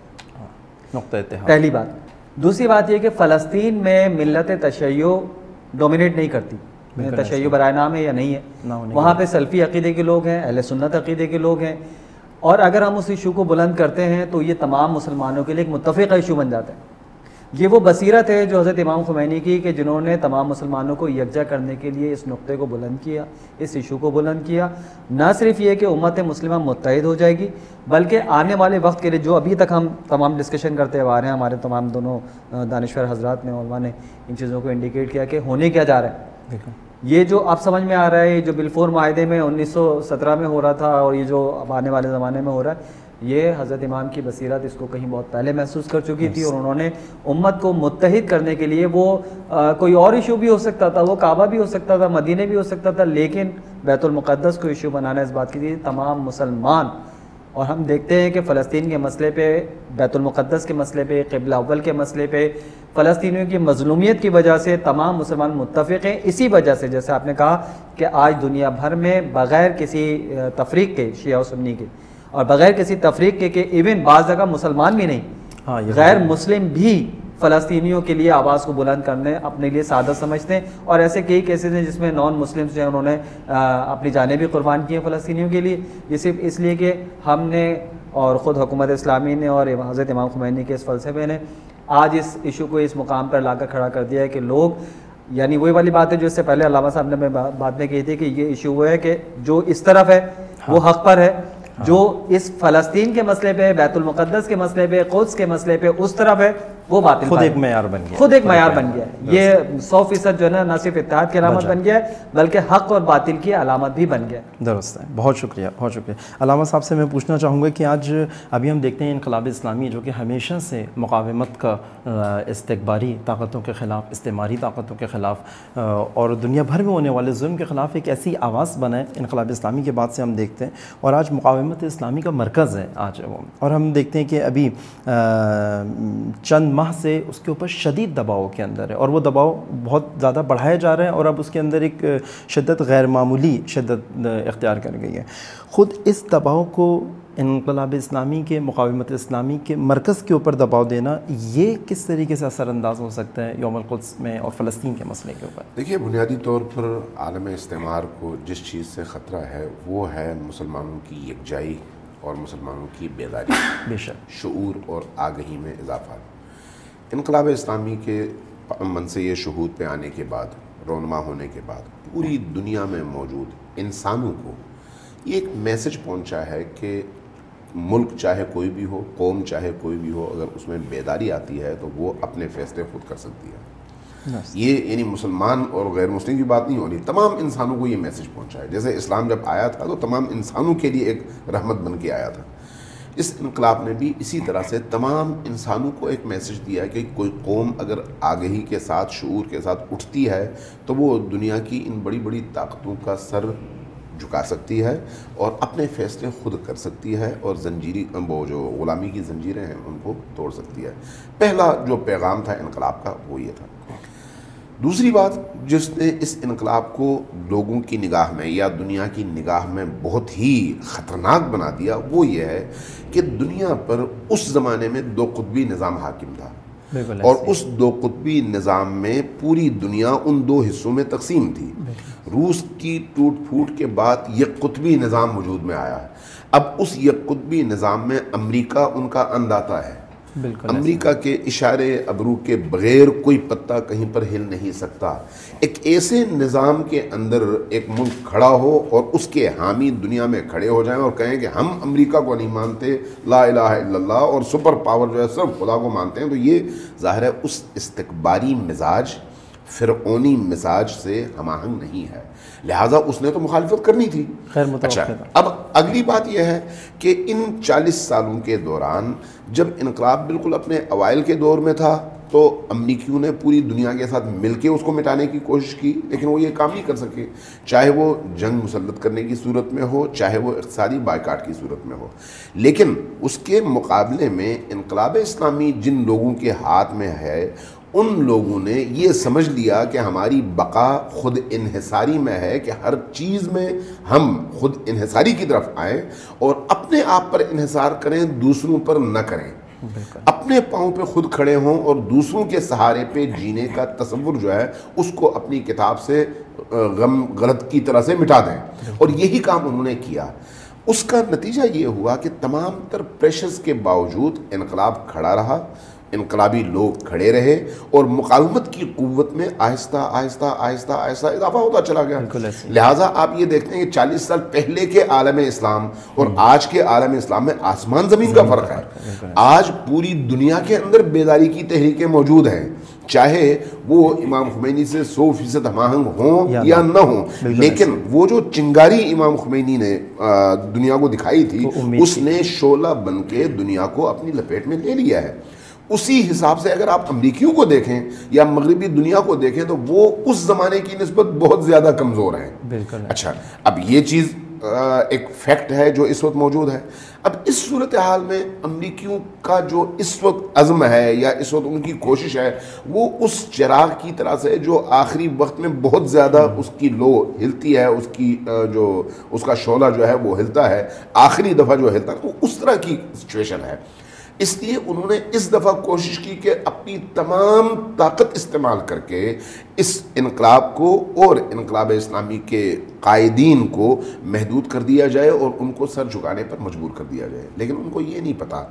نقطہ اتحاد پہلی بات. دوسری بات یہ کہ فلسطین میں ملت تشیع ڈومینیٹ نہیں کرتی، تشیع برائے نام ہے یا نہیں ہے، وہاں پہ سلفی عقیدے کے لوگ ہیں، اہل سنت عقیدے کے لوگ ہیں، اور اگر ہم اس ایشو کو بلند کرتے ہیں تو یہ تمام مسلمانوں کے لیے ایک متفقہ ایشو بن جاتا ہے. یہ وہ بصیرت ہے جو حضرت امام خمینی کی کہ جنہوں نے تمام مسلمانوں کو یکجا کرنے کے لیے اس نقطے کو بلند کیا، اس ایشو کو بلند کیا. نہ صرف یہ کہ امت مسلمہ متحد ہو جائے گی، بلکہ آنے والے وقت کے لیے جو ابھی تک ہم تمام ڈسکشن کرتے آ رہے ہیں، ہمارے تمام دونوں دانشور حضرات نے، علماء نے ان چیزوں کو انڈیکیٹ کیا کہ ہونے کیا جا رہا ہے. یہ جو اب سمجھ میں آ رہا ہے، جو بالفور معاہدے میں انیس سو سترہ میں ہو رہا تھا اور یہ جو اب آنے والے زمانے میں ہو رہا ہے، یہ حضرت امام کی بصیرت اس کو کہیں بہت پہلے محسوس کر چکی تھی، اور انہوں نے امت کو متحد کرنے کے لیے وہ آ, کوئی اور ایشو بھی ہو سکتا تھا، وہ کعبہ بھی ہو سکتا تھا، مدینے بھی ہو سکتا تھا، لیکن بیت المقدس کو ایشو بنانا اس بات کی تھی تمام مسلمان. اور ہم دیکھتے ہیں کہ فلسطین کے مسئلے پہ، بیت المقدس کے مسئلے پہ، قبلہ اول کے مسئلے پہ فلسطینیوں کی مظلومیت کی وجہ سے تمام مسلمان متفق ہیں. اسی وجہ سے جیسے آپ نے کہا کہ آج دنیا بھر میں بغیر کسی تفریق کے، شیعہ و سنی کے، اور بغیر کسی تفریق کے کہ ایون بعض جگہ مسلمان بھی نہیں، غیر مسلم بھی فلسطینیوں کے لیے آواز کو بلند کرنے اپنے لیے سعادت سمجھتے ہیں. اور ایسے کئی کیسز ہیں جس میں نان مسلمز جو ہیں انہوں نے اپنی جانیں بھی قربان کی ہیں فلسطینیوں کے لیے. یہ صرف اس لیے کہ ہم نے اور خود حکومت اسلامی نے اور حضرت امام خمینی کے اس فلسفے نے آج اس ایشو کو اس مقام پر لا کر کھڑا کر دیا ہے کہ لوگ، یعنی وہی والی بات ہے جو اس سے پہلے علامہ صاحب نے بات میں کہی تھی کہ یہ ایشو وہ ہے کہ جو اس طرف ہے وہ حق پر ہے، جو اس فلسطین کے مسئلے پہ، بیت المقدس کے مسئلے پہ، قدس کے مسئلے پہ اس طرف ہے وہ باطل، خود ایک معیار بن گیا، خود ایک معیار بن گیا ہے. یہ سو فیصد جو ہے نا نہ صرف اتحاد کی علامت بن گیا ہے بلکہ حق اور باطل کی علامت بھی بن گیا ہے. درست ہے. بہت شکریہ، بہت شکریہ. علامہ صاحب سے میں پوچھنا چاہوں گا کہ آج ابھی ہم دیکھتے ہیں انقلاب اسلامی جو کہ ہمیشہ سے مقاومت کا استکباری طاقتوں کے خلاف، استعماری طاقتوں کے خلاف اور دنیا بھر میں ہونے والے ظلم کے خلاف ایک ایسی آواز بنا ہے، انقلاب اسلامی کے بعد سے ہم دیکھتے ہیں، اور آج مقاومت اسلامی کا مرکز ہے آج وہ. اور ہم دیکھتے ہیں کہ ابھی چند ماہ سے اس کے اوپر شدید دباؤ کے اندر ہے، اور وہ دباؤ بہت زیادہ بڑھایا جا رہا ہے، اور اب اس کے اندر ایک شدت غیر معمولی شدت اختیار کر گئی ہے. خود اس دباؤ کو انقلاب اسلامی کے، مقاومت اسلامی کے مرکز کے اوپر دباؤ دینا، یہ کس طریقے سے اثر انداز ہو سکتا ہے یوم القدس میں اور فلسطین کے مسئلے کے اوپر؟ دیکھیے، بنیادی طور پر عالم استعمار کو جس چیز سے خطرہ ہے وہ ہے مسلمانوں کی یکجائی اور مسلمانوں کی بیداری، بے شک، شعور اور آگہی میں اضافہ. انقلاب اسلامی کے منصے شہود پہ آنے کے بعد، رونما ہونے کے بعد، پوری دنیا میں موجود انسانوں کو یہ ایک میسج پہنچا ہے کہ ملک چاہے کوئی بھی ہو، قوم چاہے کوئی بھی ہو، اگر اس میں بیداری آتی ہے تو وہ اپنے فیصلے خود کر سکتی ہے. یہ یعنی مسلمان اور غیر مسلم کی بات نہیں ہونی، تمام انسانوں کو یہ میسج پہنچا ہے. جیسے اسلام جب آیا تھا تو تمام انسانوں کے لیے ایک رحمت بن کے آیا تھا، اس انقلاب نے بھی اسی طرح سے تمام انسانوں کو ایک میسج دیا کہ کوئی قوم اگر آگہی کے ساتھ، شعور کے ساتھ اٹھتی ہے تو وہ دنیا کی ان بڑی بڑی طاقتوں کا سر جھکا سکتی ہے اور اپنے فیصلے خود کر سکتی ہے، اور زنجیری وہ جو غلامی کی زنجیریں ہیں ان کو توڑ سکتی ہے. پہلا جو پیغام تھا انقلاب کا وہ یہ تھا. دوسری بات جس نے اس انقلاب کو لوگوں کی نگاہ میں یا دنیا کی نگاہ میں بہت ہی خطرناک بنا دیا وہ یہ ہے کہ دنیا پر اس زمانے میں دو قطبی نظام حاکم تھا، اور اس دو قطبی نظام میں پوری دنیا ان دو حصوں میں تقسیم تھی. روس کی ٹوٹ پھوٹ کے بعد یک قطبی نظام وجود میں آیا. اب اس یک قطبی نظام میں امریکہ ان کا انداتا ہے. امریکہ کے اشارے ابرو کے بغیر کوئی پتہ کہیں پر ہل نہیں سکتا. ایک ایسے نظام کے اندر ایک ملک کھڑا ہو اور اس کے حامی دنیا میں کھڑے ہو جائیں اور کہیں کہ ہم امریکہ کو نہیں مانتے، لا الہ الا اللہ، اور سپر پاور جو ہے صرف خدا کو مانتے ہیں، تو یہ ظاہر ہے اس استکباری مزاج، فرعونی مزاج سے ہم آہنگ نہیں ہے. لہٰذا اس نے تو مخالفت کرنی تھی. اچھا، اب اگلی بات یہ ہے کہ ان چالیس سالوں کے دوران جب انقلاب بالکل اپنے اوائل کے دور میں تھا تو امریکیوں نے پوری دنیا کے ساتھ مل کے اس کو مٹانے کی کوشش کی، لیکن وہ یہ کام نہیں کر سکے، چاہے وہ جنگ مسلط کرنے کی صورت میں ہو، چاہے وہ اقتصادی بائیکاٹ کی صورت میں ہو۔ لیکن اس کے مقابلے میں انقلاب اسلامی جن لوگوں کے ہاتھ میں ہے، ان لوگوں نے یہ سمجھ لیا کہ ہماری بقا خود انحصاری میں ہے، کہ ہر چیز میں ہم خود انحصاری کی طرف آئیں اور اپنے آپ پر انحصار کریں، دوسروں پر نہ کریں، اپنے پاؤں پہ خود کھڑے ہوں اور دوسروں کے سہارے پہ جینے کا تصور جو ہے اس کو اپنی کتاب سے غم غلط کی طرح سے مٹا دیں، اور یہی کام انہوں نے کیا۔ اس کا نتیجہ یہ ہوا کہ تمام تر پریشرز کے باوجود انقلاب کھڑا رہا، انقلابی لوگ کھڑے رہے، اور مقاومت کی قوت میں آہستہ آہستہ آہستہ آہستہ اضافہ ہوتا چلا گیا۔ لہٰذا آپ یہ دیکھتے ہیں کہ چالیس سال پہلے کے عالم اسلام اور آج کے عالم اسلام میں آسمان زمین کا فرق ہے۔ آج پوری دنیا کے اندر بیداری کی تحریکیں موجود ہیں، چاہے وہ امام خمینی سے سو فیصد ہم آہنگ ہوں یا نہ ہوں، لیکن وہ جو چنگاری امام خمینی نے دنیا کو دکھائی تھی، اس نے شعلہ بن کے دنیا کو اپنی لپیٹ میں لے لیا ہے۔ اسی حساب سے اگر آپ امریکیوں کو دیکھیں یا مغربی دنیا کو دیکھیں تو وہ اس زمانے کی نسبت بہت زیادہ کمزور ہیں۔ بالکل۔ اچھا، اب یہ چیز ایک فیکٹ ہے جو اس وقت موجود ہے۔ اب اس صورتحال میں امریکیوں کا جو اس وقت عزم ہے یا اس وقت ان کی کوشش ہے، وہ اس چراغ کی طرح سے جو آخری وقت میں بہت زیادہ اس کی لو ہلتی ہے، اس کی جو اس کا شعلہ جو ہے وہ ہلتا ہے، آخری دفعہ جو ہلتا ہے وہ اس طرح کی سچویشن ہے۔ اس لیے انہوں نے اس دفعہ کوشش کی کہ اپنی تمام طاقت استعمال کر کے اس انقلاب کو اور انقلاب اسلامی کے قائدین کو محدود کر دیا جائے اور ان کو سر جھکانے پر مجبور کر دیا جائے۔ لیکن ان کو یہ نہیں پتا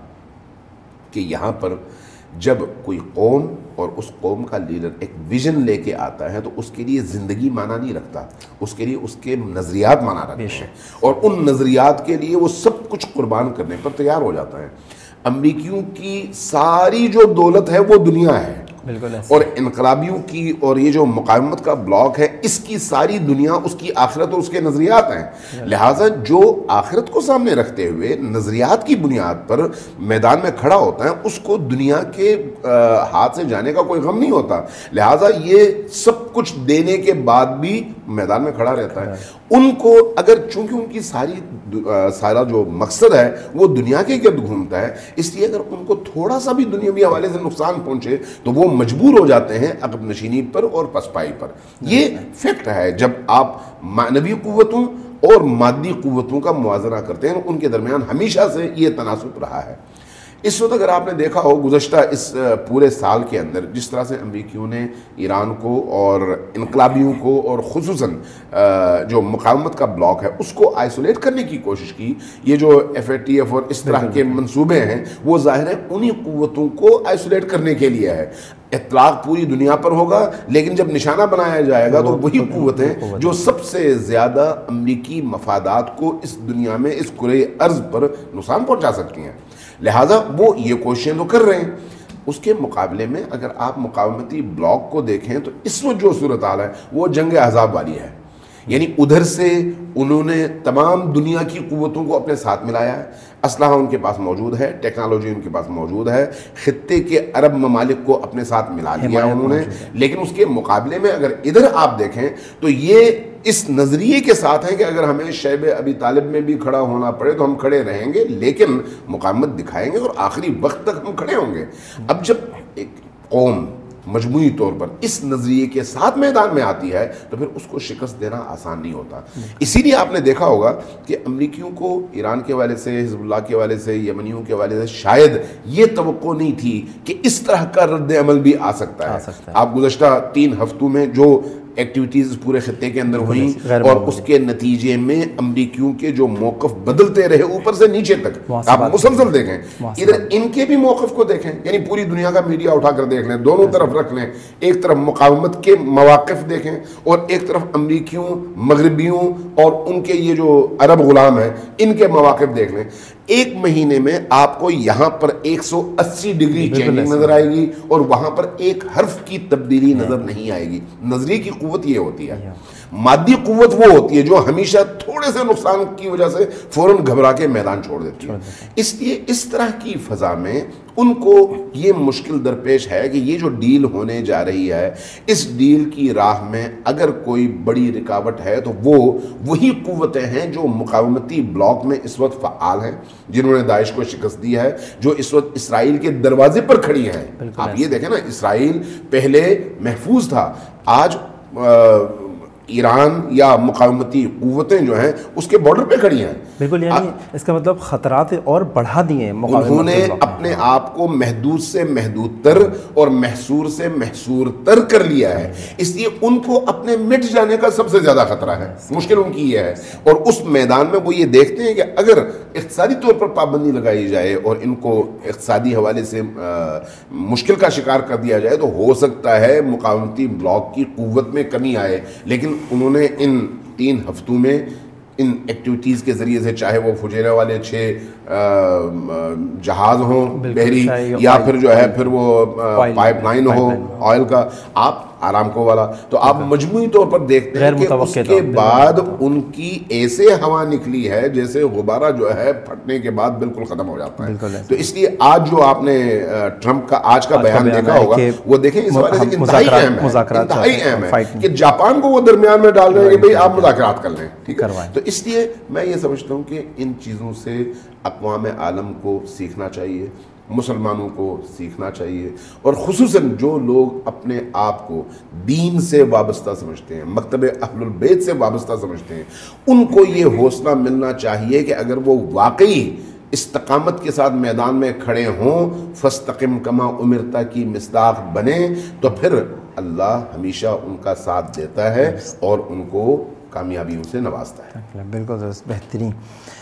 کہ یہاں پر جب کوئی قوم اور اس قوم کا لیڈر ایک ویژن لے کے آتا ہے تو اس کے لیے زندگی معنی نہیں رکھتا، اس کے لیے اس کے نظریات معنی رکھتے ہیں، اور ان نظریات کے لیے وہ سب کچھ قربان کرنے پر تیار ہو جاتا ہے۔ امریکیوں کی ساری جو دولت ہے وہ دنیا ہے، اور انقلابیوں کی اور یہ جو مقاومت کا بلاک ہے اس کی ساری دنیا اس کی آخرت اور اس کے نظریات ہیں۔ لہٰذا جو آخرت کو سامنے رکھتے ہوئے نظریات کی بنیاد پر میدان میں کھڑا ہوتا ہے، اس کو دنیا کے ہاتھ سے جانے کا کوئی غم نہیں ہوتا، لہٰذا یہ سب کچھ دینے کے بعد بھی میدان میں کھڑا رہتا ہے۔ ان کو اگر چونکہ ان کی ساری سارا جو مقصد ہے وہ دنیا کے گرد گھومتا ہے، اس لیے اگر ان کو تھوڑا سا بھی دنیاوی حوالے سے نقصان پہنچے تو وہ مجبور ہو جاتے ہیں عقب نشینی پر اور پسپائی پر۔ یہ فیکٹ ہے جب آپ معنوی قوتوں اور مادی قوتوں کا موازنہ کرتے ہیں، ان کے درمیان ہمیشہ سے یہ تناسب رہا ہے۔ اس وقت اگر آپ نے دیکھا ہو گزشتہ اس پورے سال کے اندر جس طرح سے امریکیوں نے ایران کو اور انقلابیوں کو اور خصوصاً جو مقاومت کا بلاک ہے اس کو آئسولیٹ کرنے کی کوشش کی، یہ جو ایف اے ٹی ایف اور اس طرح کے منصوبے ہیں وہ ظاہر ہے انہی قوتوں کو آئسولیٹ کرنے کے لیے ہے۔ اطلاق پوری دنیا پر ہوگا، لیکن جب نشانہ بنایا جائے گا تو وہی قوتیں جو سب سے زیادہ امریکی مفادات کو اس دنیا میں اس کرۂ ارض پر نقصان پہنچا سکتی ہیں، لہٰذا وہ یہ کوششیں تو کر رہے ہیں۔ اس کے مقابلے میں اگر آپ مقاومتی بلاک کو دیکھیں تو اس وقت جو صورتحال ہے وہ جنگ احزاب والی ہے، یعنی ادھر سے انہوں نے تمام دنیا کی قوتوں کو اپنے ساتھ ملایا ہے، اسلحہ ان کے پاس موجود ہے، ٹیکنالوجی ان کے پاس موجود ہے، خطے کے عرب ممالک کو اپنے ساتھ ملا لیا انہوں نے، لیکن اس کے مقابلے میں اگر ادھر آپ دیکھیں تو یہ اس نظریے کے ساتھ ہے کہ اگر ہمیں شیب ابی طالب میں بھی کھڑا ہونا پڑے تو ہم کھڑے رہیں گے، لیکن مقاومت دکھائیں گے اور آخری وقت تک ہم کھڑے ہوں گے۔ اب جب ایک قوم مجموعی طور پر اس نظریے کے ساتھ میدان میں آتی ہے تو پھر اس کو شکست دینا آسان نہیں ہوتا۔ اسی لیے آپ نے دیکھا ہوگا کہ امریکیوں کو ایران کے حوالے سے، حزب اللہ کے حوالے سے، یمنیوں کے حوالے سے شاید یہ توقع نہیں تھی کہ اس طرح کا رد عمل بھی آ سکتا ہے۔ آپ گزشتہ تین ہفتوں میں جو ایکٹیویٹیز پورے خطے کے اندر ہوئیں اور اس کے نتیجے میں امریکیوں کے جو موقف بدلتے رہے اوپر سے نیچے تک، آپ مسلسل دیکھیں، ادھر ان کے بھی موقف کو دیکھیں، یعنی پوری دنیا کا میڈیا اٹھا کر دیکھ لیں، دونوں طرف رکھ لیں، ایک طرف مقاومت کے مواقف دیکھیں اور ایک طرف امریکیوں، مغربیوں اور ان کے یہ جو عرب غلام ہیں ان کے مواقف دیکھ لیں۔ ایک مہینے میں آپ کو یہاں پر ایک سو اسی ڈگری چینجنگ نظر آئے گی اور وہاں پر ایک حرف کی تبدیلی نظر نہیں آئے گی۔ نظریے کی قوت یہ ہوتی ہے۔ مادی قوت وہ ہوتی ہے جو ہمیشہ تھوڑے سے نقصان کی وجہ سے فوراً گھبرا کے میدان چھوڑ دیتی ہے. اس لیے اس طرح کی فضا میں ان کو یہ مشکل درپیش ہے کہ یہ جو ڈیل ہونے جا رہی ہے اس ڈیل کی راہ میں اگر کوئی بڑی رکاوٹ ہے تو وہ وہی قوتیں ہیں جو مقاومتی بلاک میں اس وقت فعال ہیں, جنہوں نے داعش کو شکست دی ہے, جو اس وقت اسرائیل کے دروازے پر کھڑی ہیں. آپ یہ دیکھیں نا, اسرائیل پہلے محفوظ تھا, آج ایران یا مقاومتی قوتیں جو ہیں اس کے بارڈر پہ کھڑی ہیں. بالکل, یعنی اس کا مطلب خطرات اور بڑھا دیے ہیں. انہوں نے اپنے آپ کو محدود سے محدود تر اور محصور سے محصور تر کر لیا ہے, اس لیے ان کو اپنے مٹ جانے کا سب سے زیادہ خطرہ ہے. مشکل ان کی یہ ہے, اور اس میدان میں وہ یہ دیکھتے ہیں کہ اگر اقتصادی طور پر پابندی لگائی جائے اور ان کو اقتصادی حوالے سے مشکل کا شکار کر دیا جائے تو ہو سکتا ہے مقاومتی بلاک کی قوت میں کمی آئے. لیکن انہوں نے ان تین ہفتوں میں ان ایکٹیویٹیز کے ذریعے سے, چاہے وہ فجیرہ والے چھ جہاز ہوں بحری, یا پھر جو ہے پھر وہ پائپ لائن ہو آئل کا, آپ آرامکو والا, تو آپ مجموعی طور پر دیکھتے ہیں کہ اس کے بعد ان کی ایسے ہوا نکلی ہے جیسے غبارہ جو ہے پھٹنے کے بعد بالکل ختم ہو جاتا ہے. تو اس لیے آج جو آپ نے ٹرمپ کا آج کا بیان دیکھا ہوگا وہ دیکھیں اس بارے سے انتہائی اہم ہے, انتہائی اہم ہے کہ جاپان کو وہ درمیان میں ڈال رہے ہیں کہ بھئی آپ مذاکرات کر لیں, ٹھیک ہے. تو اس لیے میں یہ سمجھتا ہوں کہ ان چیزوں سے اقوام عالم کو سیکھنا چاہیے, مسلمانوں کو سیکھنا چاہیے, اور خصوصاً جو لوگ اپنے آپ کو دین سے وابستہ سمجھتے ہیں, مکتب اہل البیت سے وابستہ سمجھتے ہیں, ان کو یہ حوصلہ ملنا چاہیے کہ اگر وہ واقعی استقامت کے ساتھ میدان میں کھڑے ہوں, فاستقم کما امرت کی مصداق بنے, تو پھر اللہ ہمیشہ ان کا ساتھ دیتا ہے اور ان کو کامیابیوں سے نوازتا ہے. بالکل درست, بہترین.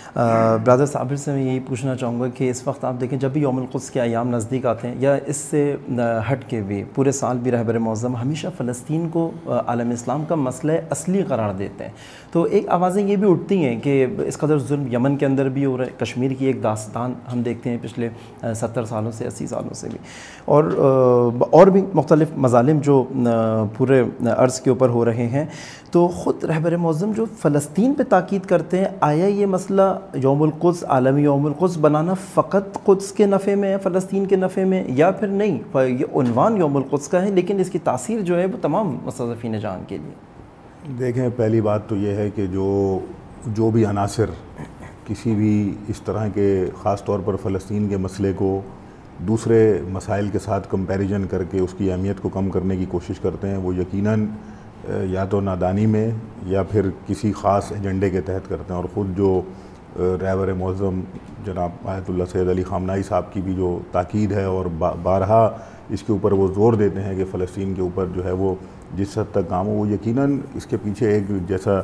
برادر صابر سے میں یہی پوچھنا چاہوں گا کہ اس وقت آپ دیکھیں جب بھی یوم القدس کے ایام نزدیک آتے ہیں, یا اس سے ہٹ کے بھی پورے سال بھی رہبر معظم ہمیشہ فلسطین کو عالم اسلام کا مسئلہ اصلی قرار دیتے ہیں, تو ایک آوازیں یہ بھی اٹھتی ہیں کہ اس قدر ظلم یمن کے اندر بھی ہو رہا ہے. کشمیر کی ایک داستان ہم دیکھتے ہیں پچھلے ستر سالوں سے, اسی سالوں سے بھی, اور اور بھی مختلف مظالم جو پورے عرض کے اوپر ہو رہے ہیں. تو خود رہبر معظم جو فلسطین پہ تاکید کرتے ہیں, آیا یہ مسئلہ یوم القدس, عالمی یوم القدس بنانا فقط قدس کے نفع میں ہے, فلسطین کے نفع میں, یا پھر نہیں, یہ عنوان یوم القدس کا ہے لیکن اس کی تاثیر جو ہے وہ تمام مستضعفین جہان کے لیے؟ دیکھیں, پہلی بات تو یہ ہے کہ جو جو بھی عناصر کسی بھی اس طرح کے خاص طور پر فلسطین کے مسئلے کو دوسرے مسائل کے ساتھ کمپیریزن کر کے اس کی اہمیت کو کم کرنے کی کوشش کرتے ہیں, وہ یقیناً یا تو نادانی میں یا پھر کسی خاص ایجنڈے کے تحت کرتے ہیں. اور خود جو رہبر معظم جناب آیت اللہ سید علی خامنائی صاحب کی بھی جو تاکید ہے اور بارہا اس کے اوپر وہ زور دیتے ہیں کہ فلسطین کے اوپر جو ہے وہ جس حد تک کام ہو, وہ یقیناً اس کے پیچھے ایک جیسا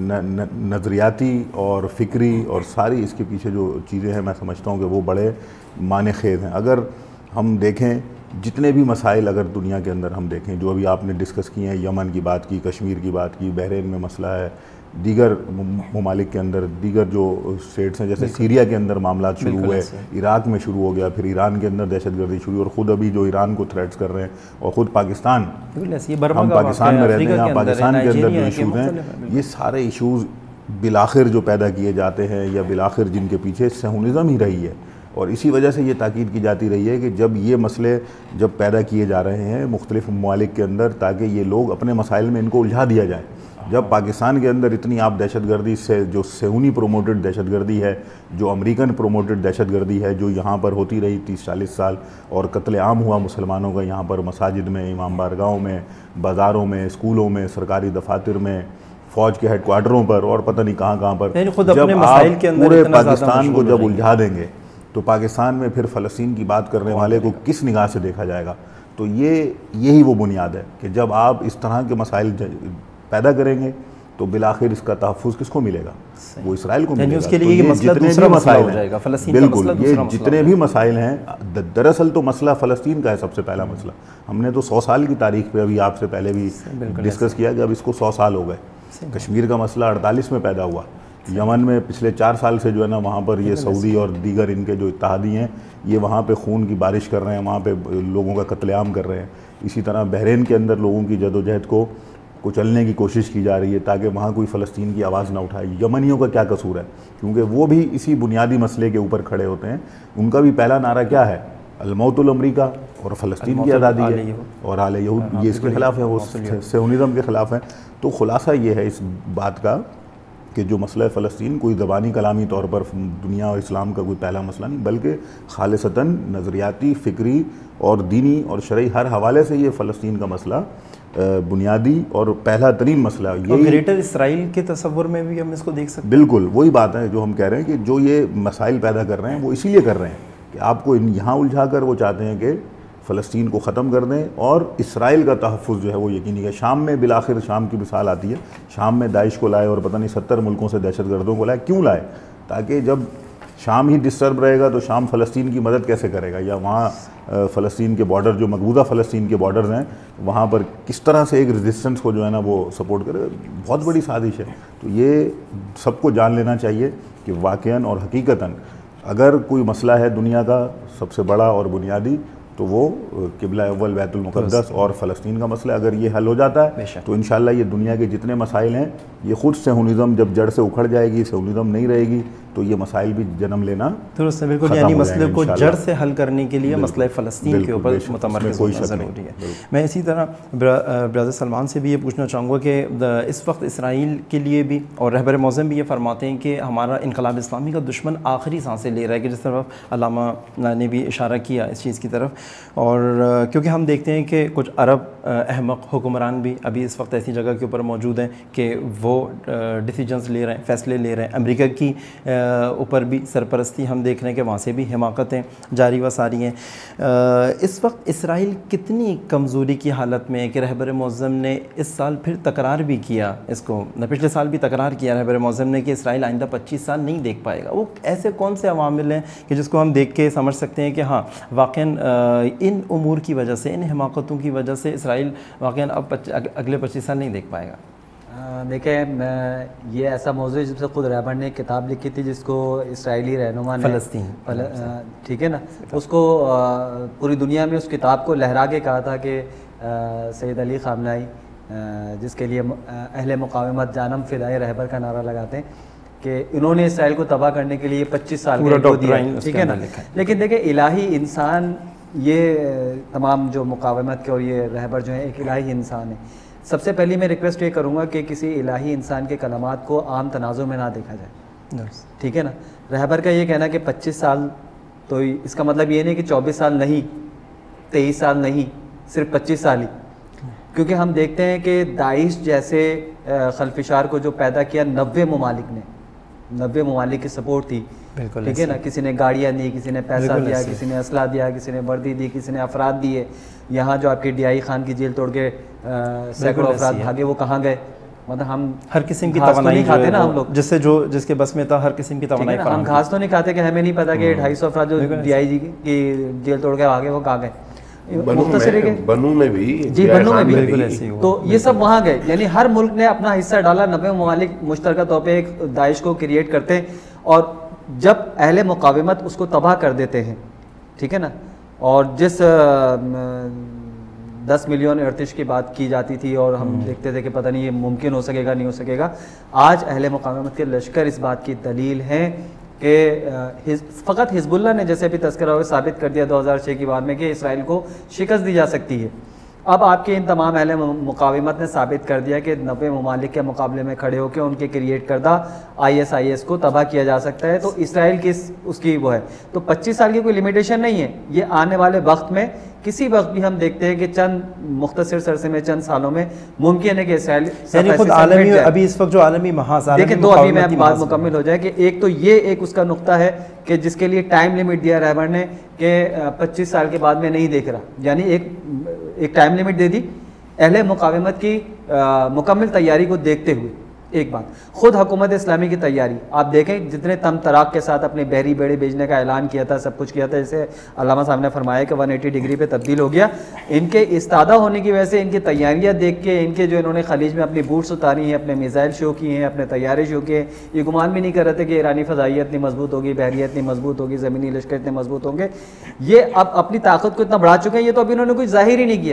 نظریاتی اور فکری اور ساری اس کے پیچھے جو چیزیں ہیں میں سمجھتا ہوں کہ وہ بڑے معنی خیز ہیں. اگر ہم دیکھیں جتنے بھی مسائل اگر دنیا کے اندر ہم دیکھیں جو ابھی آپ نے ڈسکس کیے ہیں, یمن کی بات کی, کشمیر کی بات کی, بحرین میں مسئلہ ہے, دیگر ممالک کے اندر دیگر جو اسٹیٹس ہیں جیسے سیریا کے اندر معاملات شروع ہوئے, عراق میں شروع ہو گیا, پھر ایران کے اندر دہشت گردی شروع, اور خود ابھی جو ایران کو تھریٹس کر رہے ہیں, اور خود پاکستان, ہم پاکستان میں رہتے ہیں, یہاں پاکستان کے اندر جو ایشوز ہیں, یہ سارے ایشوز بالآخر جو پیدا کیے جاتے ہیں یا بالآخر جن کے پیچھے صہیونزم ہی رہی ہے. اور اسی وجہ سے یہ تاکید کی جاتی رہی ہے کہ جب یہ مسئلے جب پیدا کیے جا رہے ہیں مختلف ممالک کے اندر تاکہ یہ لوگ اپنے مسائل میں ان کو الجھا دیا جائے. جب پاکستان کے اندر اتنی آپ دہشت گردی سے جو صہیونی پروموٹڈ دہشت گردی ہے, جو امریکن پروموٹڈ دہشت گردی ہے, جو یہاں پر ہوتی رہی تیس چالیس سال, اور قتل عام ہوا مسلمانوں کا یہاں پر مساجد میں, امام بارگاہوں میں, بازاروں میں, اسکولوں میں, سرکاری دفاتر میں, فوج کے ہیڈ کوارٹروں پر, اور پتہ نہیں کہاں کہاں پر, جب آپ پورے پاکستان کو جب الجھا دیں گے تو پاکستان میں پھر فلسطین کی بات کرنے والے کو کس نگاہ سے دیکھا جائے گا؟ تو یہ یہی وہ بنیاد ہے کہ جب آپ اس طرح کے مسائل پیدا کریں گے تو بالآخر اس کا تحفظ کس کو ملے گا؟ وہ اسرائیل کو ملے گا. اس کے لیے یہ مسئلہ دوسرا مسئلہ ہو جائے گا, فلسطین کا مسئلہ بالکل, یہ جتنے بھی مسائل ہیں دراصل تو مسئلہ فلسطین کا ہے سب سے پہلا مسئلہ. ہم نے تو سو سال کی تاریخ پہ ابھی آپ سے پہلے بھی ڈسکس کیا کہ اب اس کو سو سال ہو گئے. کشمیر کا مسئلہ اڑتالیس میں پیدا ہوا, یمن میں پچھلے چار سال سے جو ہے نا وہاں پر یہ سعودی اور دیگر ان کے جو اتحادی ہیں یہ وہاں پہ خون کی بارش کر رہے ہیں, وہاں پہ لوگوں کا قتل عام کر رہے ہیں. اسی طرح بحرین کے اندر لوگوں کی جد و جہد کو کچلنے کی کوشش کی جا رہی ہے تاکہ وہاں کوئی فلسطین کی آواز نہ اٹھائے. یمنیوں کا کیا قصور ہے؟ کیونکہ وہ بھی اسی بنیادی مسئلے کے اوپر کھڑے ہوتے ہیں. ان کا بھی پہلا نعرہ کیا ہے؟ الموت الامریکہ، اور فلسطین کی آزادی ہے، اور آل یہود یہ اس کے خلاف ہے، وہ صہیونزم کے خلاف ہیں. تو خلاصہ یہ ہے اس بات کا کہ جو مسئلہ فلسطین کوئی زبانی کلامی طور پر دنیا اور اسلام کا کوئی پہلا مسئلہ نہیں، بلکہ خالصتاً نظریاتی، فکری اور دینی اور شرعی ہر حوالے سے یہ فلسطین کا مسئلہ بنیادی اور پہلا ترین مسئلہ ہے. یہ گریٹر اسرائیل کے تصور میں بھی ہم اس کو دیکھ سکتے ہیں. بالکل وہی بات ہے جو ہم کہہ رہے ہیں کہ جو یہ مسائل پیدا کر رہے ہیں وہ اسی لیے کر رہے ہیں کہ آپ کو یہاں الجھا کر وہ چاہتے ہیں کہ فلسطین کو ختم کر دیں اور اسرائیل کا تحفظ جو ہے وہ یقینی ہے. شام میں بالآخر شام کی مثال آتی ہے، شام میں داعش کو لائے اور پتہ نہیں ستر ملکوں سے دہشت گردوں کو لائے. کیوں لائے؟ تاکہ جب شام ہی ڈسٹرب رہے گا تو شام فلسطین کی مدد کیسے کرے گا، یا وہاں فلسطین کے بارڈر جو مقبوضہ فلسطین کے بارڈرز ہیں وہاں پر کس طرح سے ایک ریزسٹنس کو جو ہے نا وہ سپورٹ کرے. بہت بڑی سازش ہے. تو یہ سب کو جان لینا چاہیے کہ واقعاً اور حقیقتاً اگر کوئی مسئلہ ہے دنیا کا سب سے بڑا اور بنیادی تو وہ قبلہ اول بیت المقدس اور فلسطین کا مسئلہ. اگر یہ حل ہو جاتا ہے تو انشاءاللہ یہ دنیا کے جتنے مسائل ہیں یہ خود صہیونزم جب جڑ سے اکھڑ جائے گی، صہیونزم نہیں رہے گی تو یہ مسائل بھی جنم لینا درست ہے. بالکل، یعنی مسئلے کو جڑ سے حل کرنے کے لیے مسئلہ فلسطین کے اوپر متمرکز ہونا ضروری ہے. میں اسی طرح برادر سلمان سے بھی یہ پوچھنا چاہوں گا کہ اس وقت اسرائیل کے لیے بھی، اور رہبر معظم بھی یہ فرماتے ہیں کہ ہمارا انقلاب اسلامی کا دشمن آخری سانسیں لے رہا ہے، کہ جس طرف علامہ نے بھی اشارہ کیا اس چیز کی طرف. اور کیونکہ ہم دیکھتے ہیں کہ کچھ عرب احمق حکمران بھی ابھی اس وقت ایسی جگہ کے اوپر موجود ہیں کہ وہ ڈیسیجنز لے رہے ہیں، فیصلے لے رہے ہیں. امریکہ کی اوپر بھی سرپرستی ہم دیکھ رہے ہیں کہ وہاں سے بھی حماقتیں جاری و ساری ہیں. اس وقت اسرائیل کتنی کمزوری کی حالت میں ہے کہ رہبر معظم نے اس سال پھر تکرار بھی کیا اس کو، پچھلے سال بھی تکرار کیا رہبر معظم نے کہ اسرائیل آئندہ پچیس سال نہیں دیکھ پائے گا. وہ ایسے کون سے عوامل ہیں کہ جس کو ہم دیکھ کے سمجھ سکتے ہیں کہ ہاں واقعاً ان امور کی وجہ سے، ان حماقتوں کی وجہ سے اسرائیل واقعاً اب اگلے پچیس سال نہیں دیکھ پائے گا؟ دیکھیں، میں یہ ایسا موضوع جب سے خود رہبر نے کتاب لکھی تھی جس کو اسرائیلی رہنما نے فلسطین ٹھیک ہے نا، اس کو پوری دنیا میں اس کتاب کو لہرا کے کہا تھا کہ سید علی خامنائی جس کے لیے اہل مقاومت جانم فدائے رہبر کا نعرہ لگاتے ہیں کہ انہوں نے اسرائیل کو تباہ کرنے کے لیے پچیس سال کا دیا، ٹھیک ہے نا. لیکن دیکھیں الہی انسان، یہ تمام جو مقاومت کے اور یہ رہبر جو ہیں ایک الہی انسان ہے. سب سے پہلی میں ریکویسٹ یہ کروں گا کہ کسی الہی انسان کے کلمات کو عام تناظر میں نہ دیکھا جائے، ٹھیک ہے نا. رہبر کا یہ کہنا کہ پچیس سال، تو اس کا مطلب یہ نہیں کہ چوبیس سال نہیں، تیئیس سال نہیں، صرف پچیس سال ہی. کیونکہ ہم دیکھتے ہیں کہ داعش جیسے خلفشار کو جو پیدا کیا نوے ممالک نے، نوے ممالک کی سپورٹ تھی، ٹھیک ہے نا. کسی نے گاڑیاں دی، کسی نے پیسہ دیا، کسی نے اسلحہ دیا، کسی نے وردی دی، کسی نے افراد دیے. یہاں جو آپ کی ڈی آئی خان کی جیل توڑ کے سینکڑوں افراد بھاگے، وہ کہاں گئے؟ مطلب ہم ہر قسم کی توانائی کھاتے نا ہم لوگ، جس سے جو جس کے بس میں تھا ہر قسم کی توانائی. ہم گھاس تو نہیں کھاتے کہ ہمیں نہیں پتا کہ ڈھائی سو افراد جو ڈی آئی جی کی جیل توڑ کے بھاگے وہ کہاں گئے. بنو میں بھی، جی بنو میں بھی، تو یہ سب وہاں گئے. یعنی ہر ملک نے اپنا حصہ ڈالا. نوے ممالک مشترکہ طور پہ ایک داعش کو کریٹ کرتے ہیں اور جب اہل مقاومت اس کو تباہ کر دیتے ہیں، ٹھیک ہے نا. اور جس دس ملین ارتش کی بات کی جاتی تھی اور ہم دیکھتے تھے کہ پتہ نہیں یہ ممکن ہو سکے گا نہیں ہو سکے گا، آج اہل مقاومت کے لشکر اس بات کی دلیل ہیں کہ فقط حزب اللہ نے جیسے بھی تذکرہ ہوئے ثابت کر دیا دو ہزار چھ کی بات میں کہ اسرائیل کو شکست دی جا سکتی ہے. اب آپ کے ان تمام اہل مقاومت نے ثابت کر دیا کہ نوے ممالک کے مقابلے میں کھڑے ہو کے ان کے کریٹ کردہ آئی ایس آئی ایس کو تباہ کیا جا سکتا ہے. تو اسرائیل کی اس کی وہ ہے، تو پچیس سال کی کوئی لمیٹیشن نہیں ہے. یہ آنے والے وقت میں کسی وقت بھی ہم دیکھتے ہیں کہ چند مختصر عرصے میں، چند سالوں میں ممکن ہے کہ اسرائیل یعنی خود عالمی ابھی اس وقت جو عالمی محاذ دیکھیں دو ابھی میں بات مکمل ہو جائے کہ ایک تو یہ ایک اس کا نقطہ ہے کہ جس کے لیے ٹائم لمٹ دیا رہبر نے کہ پچیس سال کے بعد میں نہیں دیکھ رہا. یعنی ایک ایک ٹائم لمٹ دے دی اہل مقاومت کی مکمل تیاری کو دیکھتے ہوئے. ایک بات خود حکومت اسلامی کی تیاری آپ دیکھیں، جتنے تم تراک کے ساتھ اپنے بحری بیڑے بھیجنے کا اعلان کیا تھا، سب کچھ کیا تھا، جیسے علامہ صاحب نے فرمایا کہ ایک سو اسی ڈگری پہ تبدیل ہو گیا. ان کے استادہ ہونے کی وجہ سے ان کی تیاریاں دیکھ کے، ان کے جو انہوں نے خلیج میں اپنی بوٹس اتاری ہیں، اپنے میزائل شو کیے ہیں، اپنے طیارے شو کیے ہیں، یہ گمان بھی نہیں کر رہے تھے کہ ایرانی فضائیہ اتنی مضبوط ہوگی، بحریہ اتنی مضبوط ہوگی، زمینی لشکر اتنے مضبوط ہوں گے. یہ اب اپنی طاقت کو اتنا بڑھا چکے ہیں، یہ تو ابھی انہوں نے کچھ ظاہر ہی نہیں کیا.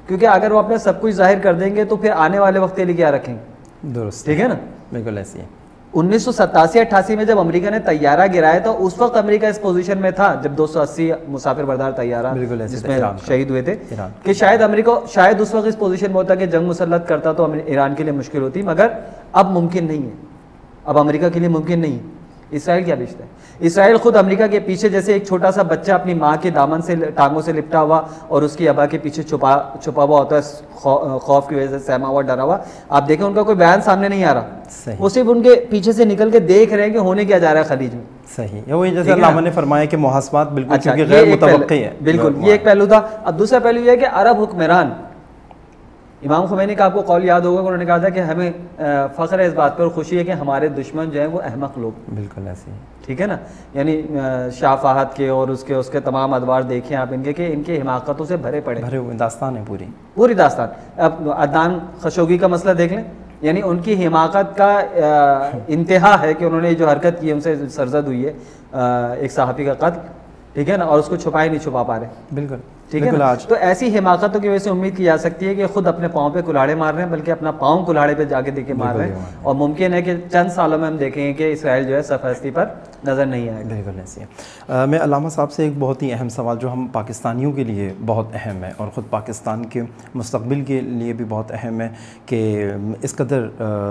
کیونکہ اگر وہ اپنا سب کچھ ظاہر کر دیں گے تو پھر آنے والے وقت کے لیے کیا رکھیں گے؟ درست، ٹھیک ہے نا. بالکل ایسی ہے. انیس سو ستاسی اٹھاسی میں جب امریکہ نے طیارہ گرایا تو اس وقت امریکہ اس پوزیشن میں تھا جب دو سو اسی مسافر بردار طیارہ جس میں شہید ہوئے تھے کہ شاید امریکہ شاید اس وقت اس پوزیشن میں ہوتا کہ جنگ مسلط کرتا تو ایران کے لیے مشکل ہوتی، مگر اب ممکن نہیں ہے، اب امریکہ کے لیے ممکن نہیں. اسرائیل کیا بیچتا ہے؟ اسرائیل خود امریکہ کے پیچھے جیسے ایک چھوٹا سا بچہ اپنی ماں کے دامن سے ٹانگوں سے لپٹا ہوا اور اس کی ابا کے پیچھے چھپا چھپا ہوا ہوتا ہے خوف کی وجہ سے، سہما ہوا ڈرا ہوا. آپ دیکھیں ان کا کوئی بیان سامنے نہیں آ رہا، وہ صرف ان کے پیچھے سے نکل کے دیکھ رہے ہیں کہ ہونے کیا جا رہا ہے خلیج میں. صحیح، وہی جیسے علامہ نے فرمایا کہ محاسبات بالکل کیونکہ غیر متوقع ہے. بالکل، یہ ایک پہلو تھا. اب دوسرا پہلو یہ ہے کہ عرب حکمران، امام خمینی کا آپ کو قول یاد ہوگا کہ انہوں نے کہا تھا کہ ہمیں فخر ہے اس بات پر، خوشی ہے کہ ہمارے دشمن جو ہیں وہ احمق لوگ. بالکل ایسے ہی، ٹھیک ہے نا. یعنی شاہ فہد کے اور اس کے اس کے تمام ادوار دیکھیں آپ ان کے کہ ان کے حماقتوں سے بھرے پڑے بھرے ہوئے داستان ہے پوری پوری داستان. اب عدنان خشوگی کا مسئلہ دیکھ لیں، یعنی ان کی حماقت کا انتہا ہے کہ انہوں نے جو حرکت کی ان سے سرزد ہوئی ہے ایک صحافی کا قتل، ٹھیک ہے نا، اور اس کو چھپائے نہیں چھپا پا رہے. بالکل ٹھیک ہے نا. تو ایسی حماقتوں کی وجہ سے امید کی جا سکتی ہے کہ خود اپنے پاؤں پہ کلاڑے مار رہے ہیں، بلکہ اپنا پاؤں کلاڑے پہ جا کے دیکھ کے مار رہے ہیں. اور ممکن ہے کہ چند سالوں میں ہم دیکھیں گے کہ اسرائیل جو ہے سرفرستی پر نظر نہیں آئے گا. بالکل ایسی ہے. میں علامہ صاحب سے ایک بہت ہی اہم سوال جو ہم پاکستانیوں کے لیے بہت اہم ہے اور خود پاکستان کے مستقبل کے لیے بھی بہت اہم ہے کہ اس قدر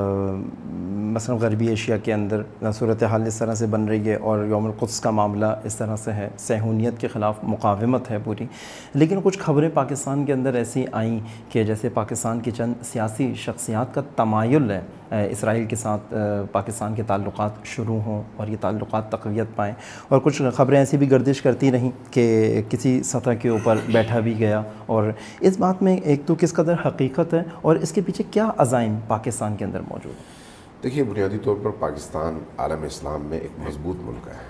مثلا غربی ایشیا کے اندر صورتحال اس طرح سے بن رہی ہے اور یوم القدس کا معاملہ اس طرح سے ہے، صہیونیت کے خلاف مقاومت ہے پوری، لیکن کچھ خبریں پاکستان کے اندر ایسی آئیں کہ جیسے پاکستان کی چند سیاسی شخصیات کا تمایل ہے اسرائیل کے ساتھ پاکستان کے تعلقات شروع ہوں اور یہ تعلقات تقویت پائیں، اور کچھ خبریں ایسی بھی گردش کرتی رہیں کہ کسی سطح کے اوپر بیٹھا بھی گیا. اور اس بات میں ایک تو کس قدر حقیقت ہے اور اس کے پیچھے کیا عزائم پاکستان کے اندر موجود ہیں؟ دیکھیے، بنیادی طور پر پاکستان عالم اسلام میں ایک مضبوط ملک ہے.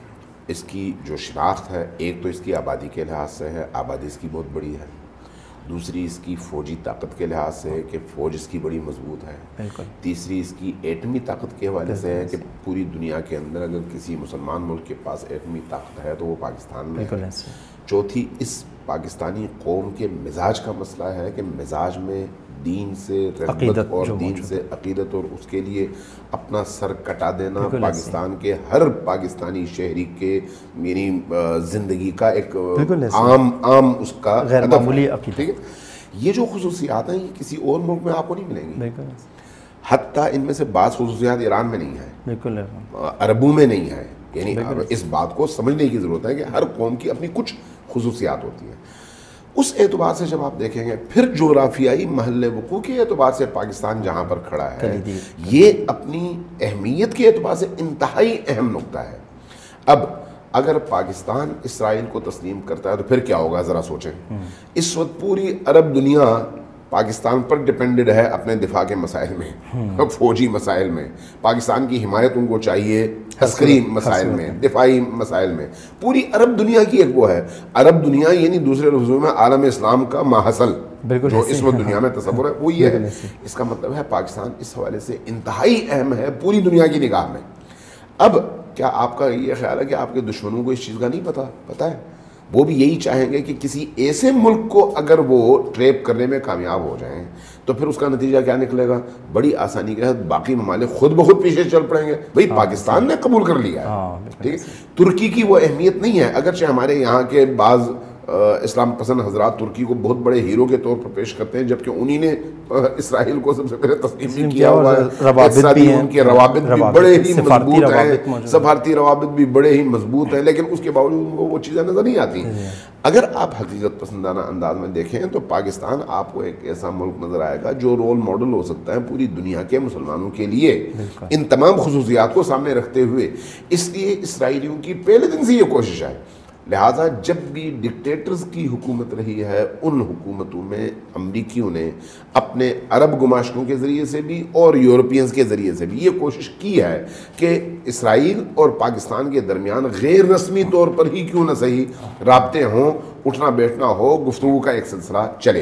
اس کی جو شناخت ہے، ایک تو اس کی آبادی کے لحاظ سے ہے، آبادی اس کی بہت بڑی ہے. دوسری اس کی فوجی طاقت کے لحاظ سے ہے کہ فوج اس کی بڑی مضبوط ہے. تیسری اس کی ایٹمی طاقت کے حوالے سے ہے کہ پوری دنیا کے اندر اگر کسی مسلمان ملک کے پاس ایٹمی طاقت ہے تو وہ پاکستان میں ہے. چوتھی، اس پاکستانی قوم کے مزاج کا مسئلہ ہے کہ مزاج میں دین سے رغبت اور دین سے عقیدت اور اس کے لیے اپنا سر کٹا دینا پاکستان کے ہر پاکستانی شہری کے یعنی زندگی کا ایک عام عام اس کا غیر معمولی عقیدہ. ٹھیک ہے، یہ جو خصوصیات ہیں یہ کسی اور ملک میں آپ کو نہیں ملیں گی. حتیٰ ان میں سے بعض خصوصیات ایران میں نہیں ہیں، بالکل عربوں میں نہیں ہیں. یعنی اس بات کو سمجھنے کی ضرورت ہے کہ ہر قوم کی اپنی کچھ خصوصیات ہوتی ہیں. اس اعتبار سے جب آپ دیکھیں گے پھر جغرافیائی محل وقوع کے اعتبار سے پاکستان جہاں پر کھڑا ہے یہ اپنی اہمیت کے اعتبار سے انتہائی اہم نقطہ ہے. اب اگر پاکستان اسرائیل کو تسلیم کرتا ہے تو پھر کیا ہوگا ذرا سوچیں. اس وقت پوری عرب دنیا پاکستان پر ڈپینڈڈ ہے اپنے دفاع کے مسائل میں، فوجی مسائل میں. پاکستان کی حمایت ان کو چاہیے عسکری مسائل میں، دفاعی مسائل میں. پوری عرب دنیا کی ایک وہ ہے. عرب دنیا یعنی دوسرے لفظوں میں عالم اسلام کا ماحصل جو اس وقت دنیا میں تصور ہے وہ یہ ہے. اس کا مطلب ہے پاکستان اس حوالے سے انتہائی اہم ہے پوری دنیا کی نگاہ میں. اب کیا آپ کا یہ خیال ہے کہ آپ کے دشمنوں کو اس چیز کا نہیں پتہ؟ پتہ ہے، وہ بھی یہی چاہیں گے کہ کسی ایسے ملک کو اگر وہ ٹریپ کرنے میں کامیاب ہو جائیں تو پھر اس کا نتیجہ کیا نکلے گا؟ بڑی آسانی کے ساتھ باقی ممالک خود بخود پیچھے چل پڑیں گے. بھئی پاکستان نے قبول کر لیا ہے، ٹھیک ہے. ترکی کی وہ اہمیت نہیں ہے، اگرچہ ہمارے یہاں کے بعض اسلام پسند حضرات ترکی کو بہت بڑے ہیرو کے طور پر پیش کرتے ہیں، جبکہ انہی نے اسرائیل کو سب سے پہلے تسلیم نہیں کیا ہوا ہے. ان کے روابط بھی بڑے ہی مضبوط ہیں، سفارتی روابط بھی بڑے ہی مضبوط ہیں، لیکن اس کے باوجود ان کو وہ چیزیں نظر نہیں آتی. اگر آپ حقیقت پسندانہ انداز میں دیکھیں تو پاکستان آپ کو ایک ایسا ملک نظر آئے گا جو رول ماڈل ہو سکتا ہے پوری دنیا کے مسلمانوں کے لیے ان تمام خصوصیات کو سامنے رکھتے ہوئے. اس لیے اسرائیلیوں کی پہلے دن سے یہ کوشش ہے. لہٰذا جب بھی ڈکٹیٹرز کی حکومت رہی ہے ان حکومتوں میں امریکیوں نے اپنے عرب گماشتوں کے ذریعے سے بھی اور یورپینز کے ذریعے سے بھی یہ کوشش کی ہے کہ اسرائیل اور پاکستان کے درمیان غیر رسمی طور پر ہی کیوں نہ صحیح رابطے ہوں، اٹھنا بیٹھنا ہو، گفتگو کا ایک سلسلہ چلے.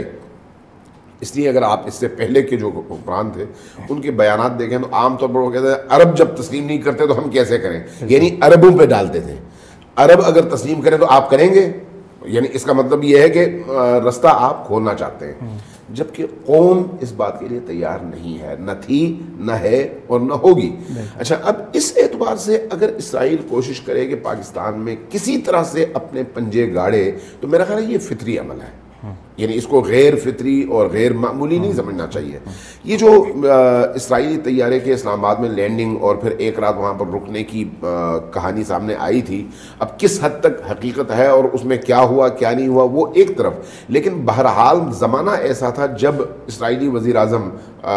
اس لیے اگر آپ اس سے پہلے کے جو حکمران تھے ان کے بیانات دیکھیں تو عام طور پر وہ کہتے ہیں عرب جب تسلیم نہیں کرتے تو ہم کیسے کریں، یعنی عربوں پہ ڈالتے تھے. عرب اگر تسلیم کریں تو آپ کریں گے؟ یعنی اس کا مطلب یہ ہے کہ رستہ آپ کھولنا چاہتے ہیں، جبکہ قوم اس بات کے لیے تیار نہیں ہے، نہ تھی نہ ہے اور نہ ہوگی۔ اچھا، اب اس اعتبار سے اگر اسرائیل کوشش کرے کہ پاکستان میں کسی طرح سے اپنے پنجے گاڑے، تو میرا خیال ہے یہ فطری عمل ہے، یعنی اس کو غیر فطری اور غیر معمولی نہیں سمجھنا چاہیے۔ یہ جو اسرائیلی طیارے کے اسلام آباد میں لینڈنگ اور پھر ایک رات وہاں پر رکنے کی کہانی سامنے آئی تھی، اب کس حد تک حقیقت ہے اور اس میں کیا ہوا کیا نہیں ہوا وہ ایک طرف، لیکن بہرحال زمانہ ایسا تھا جب اسرائیلی وزیر اعظم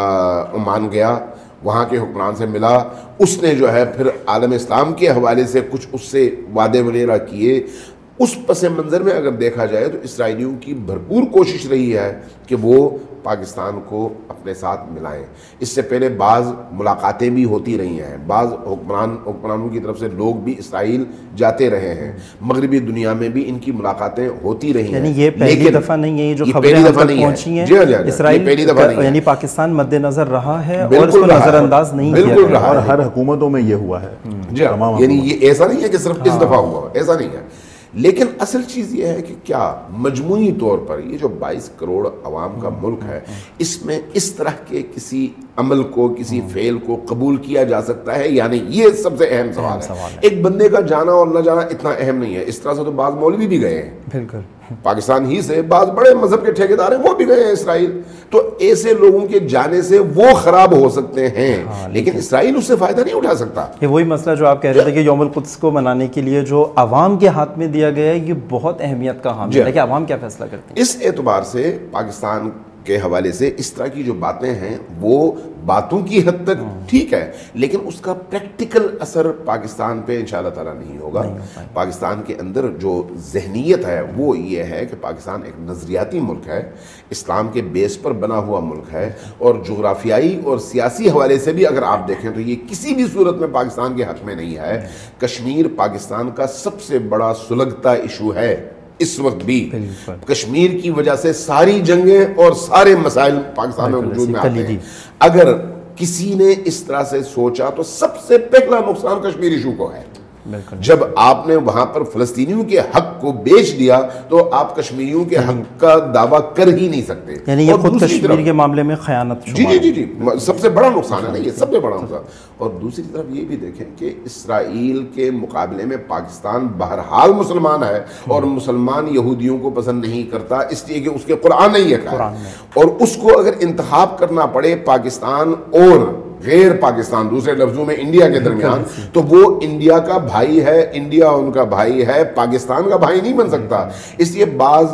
عمان گیا، وہاں کے حکمران سے ملا، اس نے جو ہے پھر عالم اسلام کے حوالے سے کچھ اس سے وعدے وغیرہ کیے۔ اس پس منظر میں اگر دیکھا جائے تو اسرائیلیوں کی بھرپور کوشش رہی ہے کہ وہ پاکستان کو اپنے ساتھ ملائیں۔ اس سے پہلے بعض ملاقاتیں بھی ہوتی رہی ہیں، بعض حکمران حکمرانوں کی طرف سے لوگ بھی اسرائیل جاتے رہے ہیں، مغربی دنیا میں بھی ان کی ملاقاتیں ہوتی رہی ہیں۔ یعنی یہ پہلی دفعہ نہیں ہے یہ جو خبریں ہم تک پہنچی ہیں، اسرائیل یعنی پاکستان مد نظر رہا ہے اور اس کو نظر انداز نہیں کیا گیا، اور ہر حکومتوں میں یہ ہوا ہے۔ یعنی یہ ایسا نہیں ہے کہ صرف اس دفعہ ہوا، ایسا نہیں ہے۔ لیکن اصل چیز یہ ہے کہ کیا مجموعی طور پر یہ جو بائیس کروڑ عوام کا ملک ہے، اس میں اس طرح کے کسی عمل کو، کسی فعل کو قبول کیا جا سکتا ہے یا نہیں، یہ سب سے اہم سوال ہے۔ ایک بندے کا جانا اور نہ جانا اتنا اہم نہیں ہے، اس طرح سے تو بعض مولوی بھی گئے ہیں، بالکل پاکستان ہی سے بعض بڑے مذہب کے ٹھیکیدار ہیں وہ بھی گئے ہیں اسرائیل، تو ایسے لوگوں کے جانے سے وہ خراب ہو سکتے ہیں، لیکن اسرائیل اس سے فائدہ نہیں اٹھا سکتا۔ یہ وہی مسئلہ جو آپ کہہ رہے تھے کہ یوم القدس کو منانے کے لیے جو عوام کے ہاتھ میں دیا گیا ہے، یہ بہت اہمیت کا حامل ہے کہ عوام کیا فیصلہ کرتے ہیں۔ اس اعتبار سے پاکستان کے حوالے سے اس طرح کی جو باتیں ہیں وہ باتوں کی حد تک ٹھیک ہے، لیکن اس کا پریکٹیکل اثر پاکستان پہ انشاءاللہ تعالیٰ نہیں ہوگا۔ پاکستان کے اندر جو ذہنیت ہے وہ یہ ہے کہ پاکستان ایک نظریاتی ملک ہے، اسلام کے بیس پر بنا ہوا ملک ہے، اور جغرافیائی اور سیاسی حوالے سے بھی اگر آپ دیکھیں تو یہ کسی بھی صورت میں پاکستان کے حق میں نہیں ہے۔ کشمیر پاکستان کا سب سے بڑا سلگتا ایشو ہے اس وقت بھی، کشمیر کی وجہ سے ساری جنگیں اور سارے مسائل پاکستان میں وجود میں آتے ہیں۔ اگر کسی نے اس طرح سے سوچا تو سب سے پہلا نقصان کشمیر ایشو کو ہے۔ جب آپ نے وہاں پر فلسطینیوں کے حق کو بیچ دیا تو آپ کشمیریوں کے حق کا دعویٰ کر ہی نہیں سکتے، یعنی یہ خود کشمیر کے معاملے میں خیانت جی جی جی جی سب سے بڑا نقصان ہے نا، یہ سب سے بڑا نقصان۔ اور دوسری طرف یہ بھی دیکھیں کہ اسرائیل کے مقابلے میں پاکستان بہرحال مسلمان ہے، اور مسلمان یہودیوں کو پسند نہیں کرتا اس لیے کہ اس کے قرآن نہیں ہے، اور اس کو اگر انتخاب کرنا پڑے پاکستان اور غیر پاکستان، دوسرے لفظوں میں انڈیا کے درمیان، تو وہ انڈیا کا بھائی ہے، انڈیا ان کا بھائی ہے، پاکستان کا بھائی نہیں بن سکتا۔ اس لیے بعض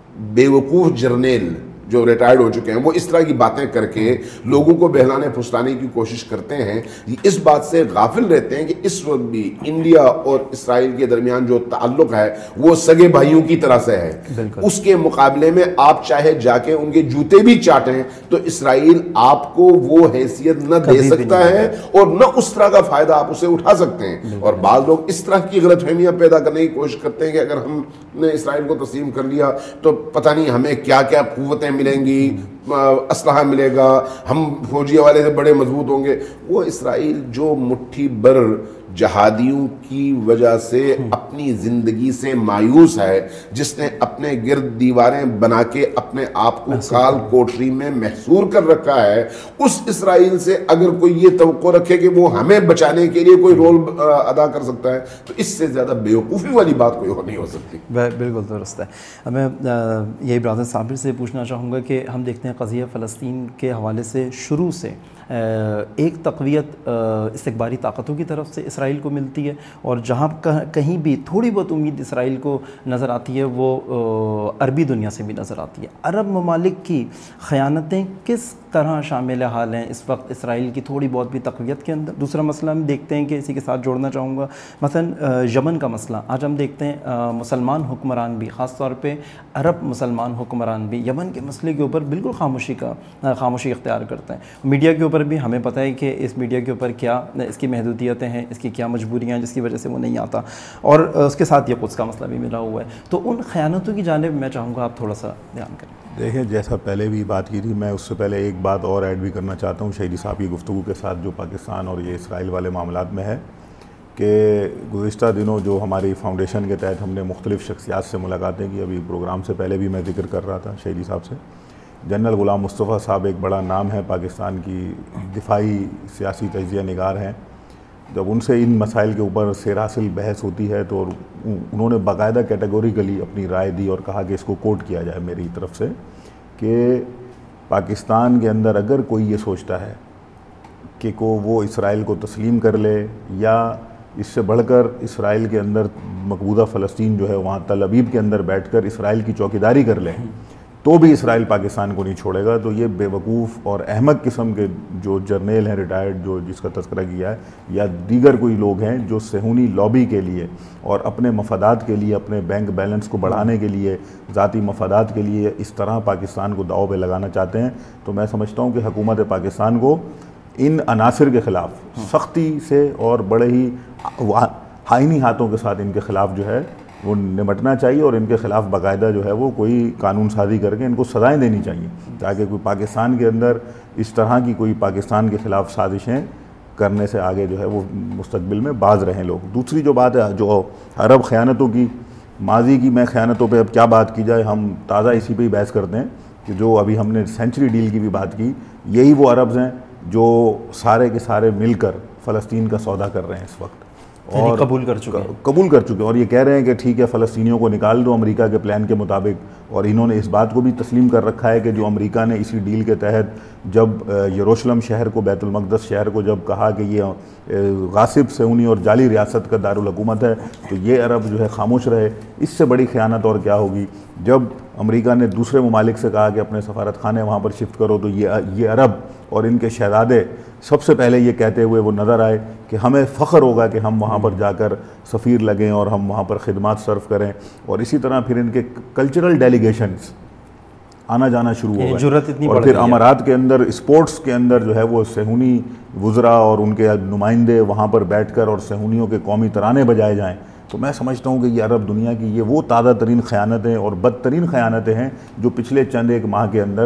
بیوقوف جرنیل جو ریٹائرڈ ہو چکے ہیں وہ اس طرح کی باتیں کر کے لوگوں کو بہلانے پھسلانے کی کوشش کرتے ہیں، اس بات سے غافل رہتے ہیں کہ اس وقت بھی انڈیا اور اسرائیل کے درمیان جو تعلق ہے وہ سگے بھائیوں کی طرح سے ہے۔ اس کے مقابلے میں آپ چاہے جا کے ان کے جوتے بھی چاٹیں تو اسرائیل آپ کو وہ حیثیت نہ دے سکتا ہے اور نہ اس طرح کا فائدہ آپ اسے اٹھا سکتے ہیں۔ اور بعض لوگ اس طرح کی غلط فہمیاں پیدا کرنے کی کوشش کرتے ہیں کہ اگر ہم نے اسرائیل کو تسلیم کر لیا تو پتہ نہیں ہمیں کیا کیا قوتیں ملیں گی، اسلحہ ملے گا، ہم فوجی حوالے سے بڑے مضبوط ہوں گے۔ وہ اسرائیل جو مٹھی بر جہادیوں کی وجہ سے اپنی زندگی سے مایوس ہے، جس نے اپنے گرد دیواریں بنا کے اپنے آپ کو کال کوٹری میں محصور کر رکھا ہے، اس اسرائیل سے اگر کوئی یہ توقع رکھے کہ وہ ہمیں بچانے کے لیے کوئی رول ادا کر سکتا ہے تو اس سے زیادہ بیوقوفی والی بات کوئی نہیں ہو سکتی۔ بالکل درست ہے۔ میں یہی برادر صابر سے پوچھنا چاہوں گا کہ ہم دیکھتے ہیں قضیہ فلسطین کے حوالے سے شروع سے ایک تقویت استکباری طاقتوں کی طرف سے اسرائیل کو ملتی ہے، اور جہاں کہیں بھی تھوڑی بہت امید اسرائیل کو نظر آتی ہے وہ عربی دنیا سے بھی نظر آتی ہے۔ عرب ممالک کی خیانتیں کس طرح شامل حال ہیں اس وقت اسرائیل کی تھوڑی بہت بھی تقویت کے اندر؟ دوسرا مسئلہ ہم دیکھتے ہیں کہ اسی کے ساتھ جوڑنا چاہوں گا مثلا یمن کا مسئلہ۔ آج ہم دیکھتے ہیں مسلمان حکمران بھی، خاص طور پہ عرب مسلمان حکمران بھی یمن کے مسئلے کے اوپر بالکل خاموشی کا خاموشی اختیار کرتے ہیں۔ میڈیا کے اوپر بھی ہمیں پتہ ہے کہ اس میڈیا کے اوپر کیا اس کی محدودیتیں ہیں، اس کی کیا مجبوریاں ہیں جس کی وجہ سے وہ نہیں آتا، اور اس کے ساتھ یہ قدس کا مسئلہ بھی ملا ہوا ہے۔ تو ان خیانتوں کی جانب میں چاہوں گا آپ تھوڑا سا بیان کریں۔ دیکھیں، جیسا پہلے بھی بات کی تھی، میں اس سے پہلے ایک بات اور ایڈ بھی کرنا چاہتا ہوں شہیدی صاحب کی گفتگو کے ساتھ جو پاکستان اور یہ اسرائیل والے معاملات میں ہے، کہ گزشتہ دنوں جو ہماری فاؤنڈیشن کے تحت ہم نے مختلف شخصیات سے ملاقاتیں کی، ابھی پروگرام سے پہلے بھی میں ذکر کر رہا تھا شہیدی صاحب سے، جنرل غلام مصطفیٰ صاحب ایک بڑا نام ہے، پاکستان کی دفاعی سیاسی تجزیہ نگار ہیں. جب ان سے ان مسائل کے اوپر سیر حاصل بحث ہوتی ہے تو انہوں نے باقاعدہ کیٹیگوریکلی اپنی رائے دی اور کہا کہ اس کو کوٹ کیا جائے میری طرف سے کہ پاکستان کے اندر اگر کوئی یہ سوچتا ہے کہ کو وہ اسرائیل کو تسلیم کر لے یا اس سے بڑھ کر اسرائیل کے اندر مقبوضہ فلسطین جو ہے وہاں تل ابیب کے اندر بیٹھ کر اسرائیل کی چوکیداری کر لیں تو بھی اسرائیل پاکستان کو نہیں چھوڑے گا، تو یہ بے وقوف اور احمق قسم کے جو جرنیل ہیں ریٹائرڈ جو جس کا تذکرہ کیا ہے، یا دیگر کوئی لوگ ہیں جو صہیونی لابی کے لیے اور اپنے مفادات کے لیے، اپنے بینک بیلنس کو بڑھانے کے لیے، ذاتی مفادات کے لیے اس طرح پاکستان کو داؤ پہ لگانا چاہتے ہیں. تو میں سمجھتا ہوں کہ حکومت پاکستان کو ان عناصر کے خلاف سختی سے اور بڑے ہی آئینی ہاتھوں کے ساتھ ان کے خلاف جو ہے وہ نمٹنا چاہیے، اور ان کے خلاف باقاعدہ جو ہے وہ کوئی قانون سازی کر کے ان کو سزائیں دینی چاہیے تاکہ کوئی پاکستان کے اندر اس طرح کی کوئی پاکستان کے خلاف سازشیں کرنے سے آگے جو ہے وہ مستقبل میں باز رہیں لوگ. دوسری جو بات ہے جو عرب خیانتوں کی، ماضی کی میں خیانتوں پہ اب کیا بات کی جائے، ہم تازہ اسی پہ ہی بحث کرتے ہیں کہ جو ابھی ہم نے سینچری ڈیل کی بھی بات کی، یہی وہ عربز ہیں جو سارے کے سارے مل کر فلسطین کا سودا کر رہے ہیں اس وقت اور قبول کر چکے ہیں قبول کر چکے اور یہ کہہ رہے ہیں کہ ٹھیک ہے فلسطینیوں کو نکال دو امریکہ کے پلان کے مطابق. اور انہوں نے اس بات کو بھی تسلیم کر رکھا ہے کہ جو امریکہ نے اسی ڈیل کے تحت جب یروشلم شہر کو، بیت المقدس شہر کو جب کہا کہ یہ غاصب صہیونی اور جعلی ریاست کا دارالحکومت ہے تو یہ عرب جو ہے خاموش رہے. اس سے بڑی خیانت اور کیا ہوگی جب امریکہ نے دوسرے ممالک سے کہا کہ اپنے سفارت خانے وہاں پر شفٹ کرو تو یہ یہ عرب اور ان کے شہزادے سب سے پہلے یہ کہتے ہوئے وہ نظر آئے کہ ہمیں فخر ہوگا کہ ہم وہاں پر جا کر سفیر لگیں اور ہم وہاں پر خدمات صرف کریں. اور اسی طرح پھر ان کے کلچرل ڈیلیگیشنز آنا جانا شروع ہو گئے اور پھر امارات کے اندر اسپورٹس کے اندر جو ہے وہ صہیونی وزراء اور ان کے نمائندے وہاں پر بیٹھ کر اور صہیونیوں کے قومی ترانے بجائے جائیں. تو میں سمجھتا ہوں کہ یہ عرب دنیا کی یہ وہ تازہ ترین خیانتیں اور بدترین خیانتیں ہیں جو پچھلے چند ایک ماہ کے اندر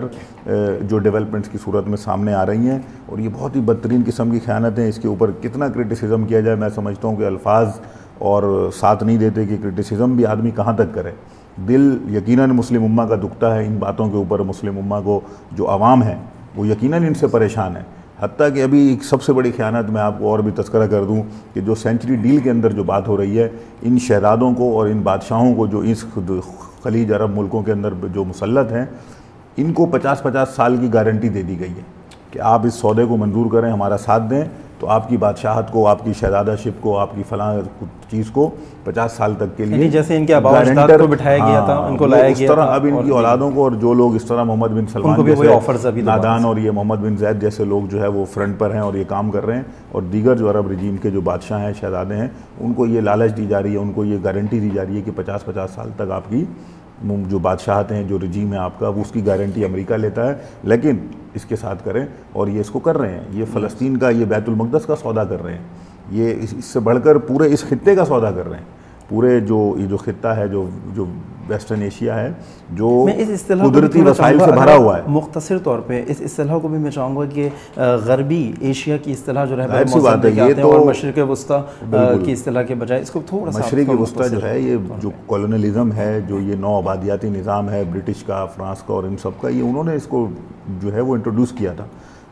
جو ڈیولپمنٹس کی صورت میں سامنے آ رہی ہیں، اور یہ بہت ہی بدترین قسم کی خیانتیں. اس کے اوپر کتنا کرٹیسزم کیا جائے، میں سمجھتا ہوں کہ الفاظ اور ساتھ نہیں دیتے کہ کرٹیسزم بھی آدمی کہاں تک کرے. دل یقیناً مسلم امہ کا دکھتا ہے ان باتوں کے اوپر. مسلم امہ کو جو عوام ہے وہ یقیناً ان سے پریشان ہے. حتیٰ کہ ابھی ایک سب سے بڑی خیانت میں آپ کو اور بھی تذکرہ کر دوں کہ جو سینچری ڈیل کے اندر جو بات ہو رہی ہے، ان شہزادوں کو اور ان بادشاہوں کو جو اس خلیج عرب ملکوں کے اندر جو مسلط ہیں، ان کو پچاس پچاس سال کی گارنٹی دے دی گئی ہے کہ آپ اس سودے کو منظور کریں، ہمارا ساتھ دیں تو آپ کی بادشاہت کو، آپ کی شہزادہ شپ کو، آپ کی فلاں چیز کو پچاس سال تک کے لیے جیسے ان کے آباء و اجداد کو بٹھایا گیا تھا، ان کو لایا گیا اس طرح تھا. اب ان کی اولادوں کو اور جو لوگ اس طرح محمد بن سلمان جیسے نادان اور یہ محمد بن زید جیسے لوگ جو ہے وہ فرنٹ پر ہیں اور یہ کام کر رہے ہیں، اور دیگر جو عرب رجیم کے جو بادشاہ ہیں، شہزادے ہیں، ان کو یہ لالچ دی جا رہی ہے، ان کو یہ گارنٹی دی جا رہی ہے کہ پچاس پچاس سال تک آپ کی جو بادشاہت ہیں، جو رجیم ہے آپ کا، وہ اس کی گارنٹی امریکہ لیتا ہے، لیکن اس کے ساتھ کریں. اور یہ اس کو کر رہے ہیں، یہ فلسطین کا، یہ بیت المقدس کا سودا کر رہے ہیں، یہ اس سے بڑھ کر پورے اس خطے کا سودا کر رہے ہیں. پورے جو یہ جو خطہ ہے جو جو ویسٹرن ایشیا ہے جو قدرتی وسائل سے بھرا ہوا ہے. مختصر طور پہ اس اصطلاح کو بھی میں چاہوں گا کہ غربی ایشیا کی اصطلاح جو ہے ایسی بات ہے، یہ تو مشرق وسطیٰ کی اصطلاح کے بجائے اس کو تھوڑا سا مشرق وسطیٰ جو ہے، یہ جو کولونیلزم ہے، جو یہ نو آبادیاتی نظام ہے برٹش کا، فرانس کا اور ان سب کا، یہ انہوں نے اس کو جو ہے وہ انٹروڈیوس کیا تھا.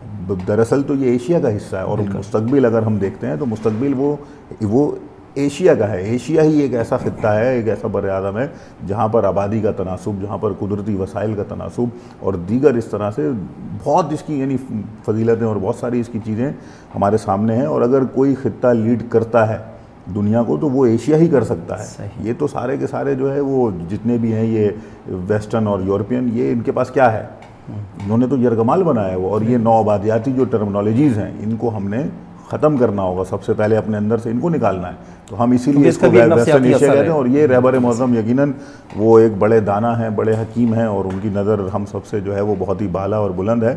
دراصل تو یہ ایشیا کا حصہ ہے، اور مستقبل اگر ہم دیکھتے ہیں تو مستقبل وہ وہ ایشیا کا ہے. ایشیا ہی ایک ایسا خطہ ہے، ایک ایسا بر اعظم ہے جہاں پر آبادی کا تناسب، جہاں پر قدرتی وسائل کا تناسب اور دیگر اس طرح سے بہت اس کی یعنی فضیلتیں اور بہت ساری اس کی چیزیں ہمارے سامنے ہیں. اور اگر کوئی خطہ لیڈ کرتا ہے دنیا کو تو وہ ایشیا ہی کر سکتا ہے. یہ تو سارے کے سارے جو ہے وہ جتنے بھی ہیں یہ ویسٹرن اور یورپین، یہ ان کے پاس کیا ہے، انہوں نے تو یرغمال بنایا ہے وہ. اور یہ نو آبادیاتی جو ٹرمنالوجیز ہیں ان کو ہم نے ختم کرنا ہوگا، سب سے پہلے اپنے اندر سے ان کو نکالنا ہے. تو ہم اسی لیے اس کو ویسٹرن ایشیا کہتے ہیں. اور یہ رہبر معظم یقیناً وہ ایک بڑے دانا ہیں، بڑے حکیم ہیں، اور ان کی نظر ہم سب سے جو ہے وہ بہت ہی بالا اور بلند ہے.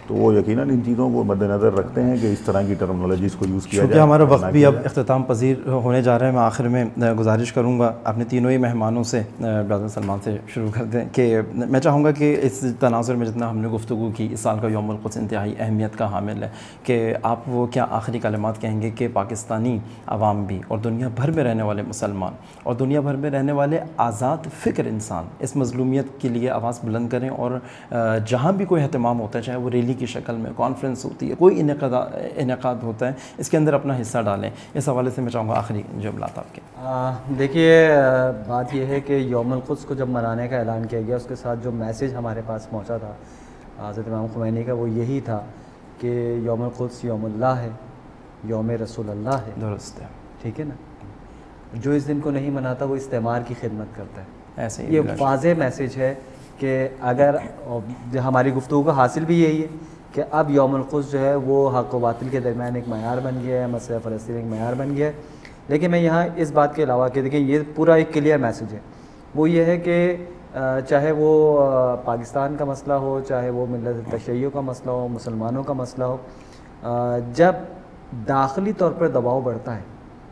تو وہ یقیناً ان چیزوں کو مد نظر رکھتے ہیں کہ اس طرح کی ٹرمنالوجیز کو یوز کیا جائے. کیونکہ ہمارا وقت بھی اب اختتام پذیر ہونے جا رہا ہے. میں آخر میں گزارش کروں گا اپنے تینوں ہی مہمانوں سے, برادر سلمان سے شروع کر دیں, کہ میں چاہوں گا کہ اس تناظر میں جتنا ہم نے گفتگو کی, اس سال کا یوم القدس انتہائی اہمیت کا حامل ہے, کہ آپ وہ کیا آخری کلمات کہیں گے کہ پاکستانی عوام بھی اور دنیا بھر میں رہنے والے مسلمان اور دنیا بھر میں رہنے والے آزاد فکر انسان اس مظلومیت کے لیے آواز بلند کریں, اور جہاں بھی کوئی اہتمام ہوتا ہے, چاہے وہ ریلی کی شکل میں, کانفرنس ہوتی ہے, کوئی انعقاد انعقاد ہوتا ہے, اس کے اندر اپنا حصہ ڈالیں. اس حوالے سے میں چاہوں گا آخری جملات آپ کے. دیکھیے, بات یہ ہے کہ یوم القدس کو جب منانے کا اعلان کیا گیا, اس کے ساتھ جو میسیج ہمارے پاس پہنچا تھا حضرت امام خمینی کا, وہ یہی تھا کہ یوم القدس یوم اللہ ہے, یوم رسول اللہ ہے. درست ہے, ٹھیک ہے نا. جو اس دن کو نہیں مناتا وہ استعمار کی خدمت کرتا ہے. ایسے ہی یہ واضح میسیج ہے کہ اگر ہماری گفتگو کا حاصل بھی یہی ہے کہ اب یوم القدس جو ہے وہ حق و باطل کے درمیان ایک معیار بن گیا ہے, مسئلہ فلسطین ایک معیار بن گیا ہے. لیکن میں یہاں اس بات کے علاوہ کہ دیکھیں یہ پورا ایک کلیئر میسیج ہے, وہ یہ ہے کہ چاہے وہ پاکستان کا مسئلہ ہو, چاہے وہ ملت تشیع کا مسئلہ ہو, مسلمانوں کا مسئلہ ہو, جب داخلی طور پر دباؤ بڑھتا ہے,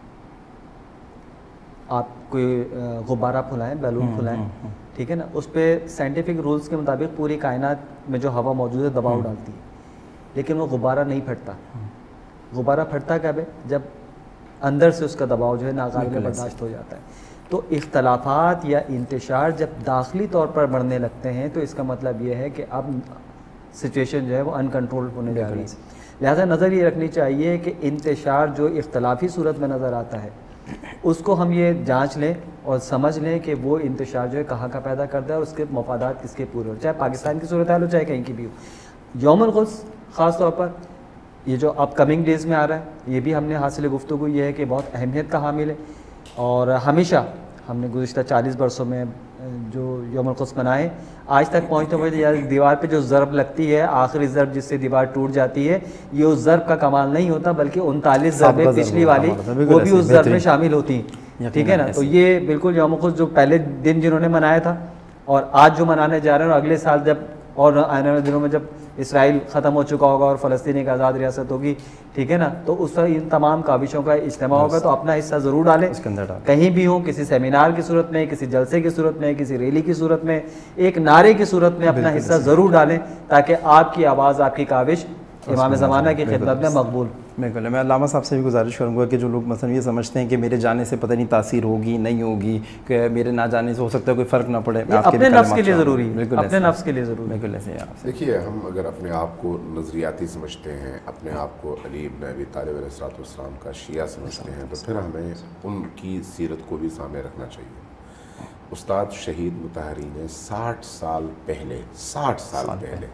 آپ کوئی غبارہ پھلائیں, بیلون پھلائیں, ٹھیک ہے نا, اس پہ سائنٹیفک رولز کے مطابق پوری کائنات میں جو ہوا موجود ہے دباؤ ڈالتی ہے, لیکن وہ غبارہ نہیں پھٹتا. غبارہ پھٹتا کب ہے؟ جب اندر سے اس کا دباؤ جو ہے ناقابل برداشت ہو جاتا ہے. تو اختلافات یا انتشار جب داخلی طور پر بڑھنے لگتے ہیں تو اس کا مطلب یہ ہے کہ اب سچویشن جو ہے وہ ان کنٹرول ہونے جا رہی ہے. لہٰذا نظر یہ رکھنی چاہیے کہ انتشار جو اختلافی صورت میں نظر آتا ہے اس کو ہم یہ جانچ لیں اور سمجھ لیں کہ وہ انتشار جو ہے کہاں کا پیدا کرتا ہے اور اس کے مفادات کس کے پورے ہو, چاہے پاکستان کی صورتحال ہو چاہے کہیں کی بھی ہو. یوم القدس خاص طور پر یہ جو اپ کمنگ ڈیز میں آ رہا ہے, یہ بھی ہم نے حاصل گفتگو یہ ہے کہ بہت اہمیت کا حامل ہے. اور ہمیشہ ہم نے گزشتہ چالیس برسوں میں جو یوم القدس منائے, آج تک پہنچتے ہوئے دیوار پہ جو ضرب لگتی ہے, آخری ضرب جس سے دیوار ٹوٹ جاتی ہے, یہ اس ضرب کا کمال نہیں ہوتا بلکہ انتالیس ضربیں پچھلی والی وہ بھی اس ضرب میں شامل ہوتی ہیں. ٹھیک ہے نا. تو یہ بالکل یوم القدس جو پہلے دن جنہوں نے منایا تھا اور آج جو منانے جا رہے ہیں, اور اگلے سال جب اور آنے والے دنوں میں جب اسرائیل ختم ہو چکا ہوگا اور فلسطین ایک آزاد ریاست ہوگی, ٹھیک ہے نا, تو اس طرح ان تمام کاوشوں کا اجتماع ہوگا. تو اپنا حصہ ضرور ڈالیں, کہیں بھی ہوں, کسی سیمینار کی صورت میں, کسی جلسے کی صورت میں, کسی ریلی کی صورت میں, ایک نعرے کی صورت میں اپنا حصہ ضرور ڈالیں تاکہ آپ کی آواز, آپ کی کاوش امام زمانہ کی خدمت میں مقبول. بالکل. میں علامہ صاحب سے بھی گزارش کروں گا کہ جو لوگ مثلا یہ سمجھتے ہیں کہ میرے جانے سے پتہ نہیں تاثیر ہوگی نہیں ہوگی, کہ میرے نہ جانے سے ہو سکتا ہے کوئی فرق نہ پڑے, اپنے نفس کے لیے ضروری ہے, اپنے نفس کے لیے ضروری. بالکل ایسے ہے. دیکھیے, ہم اگر اپنے آپ کو نظریاتی سمجھتے ہیں, اپنے آپ کو علی ابن ابی طالب علیہ الصلوۃ والسلام کا شیعہ سمجھتے ہیں, تو پھر ہمیں ان کی سیرت کو بھی سامنے رکھنا چاہیے. استاد شہید مطہری نے ساٹھ سال پہلے ساٹھ سال پہلے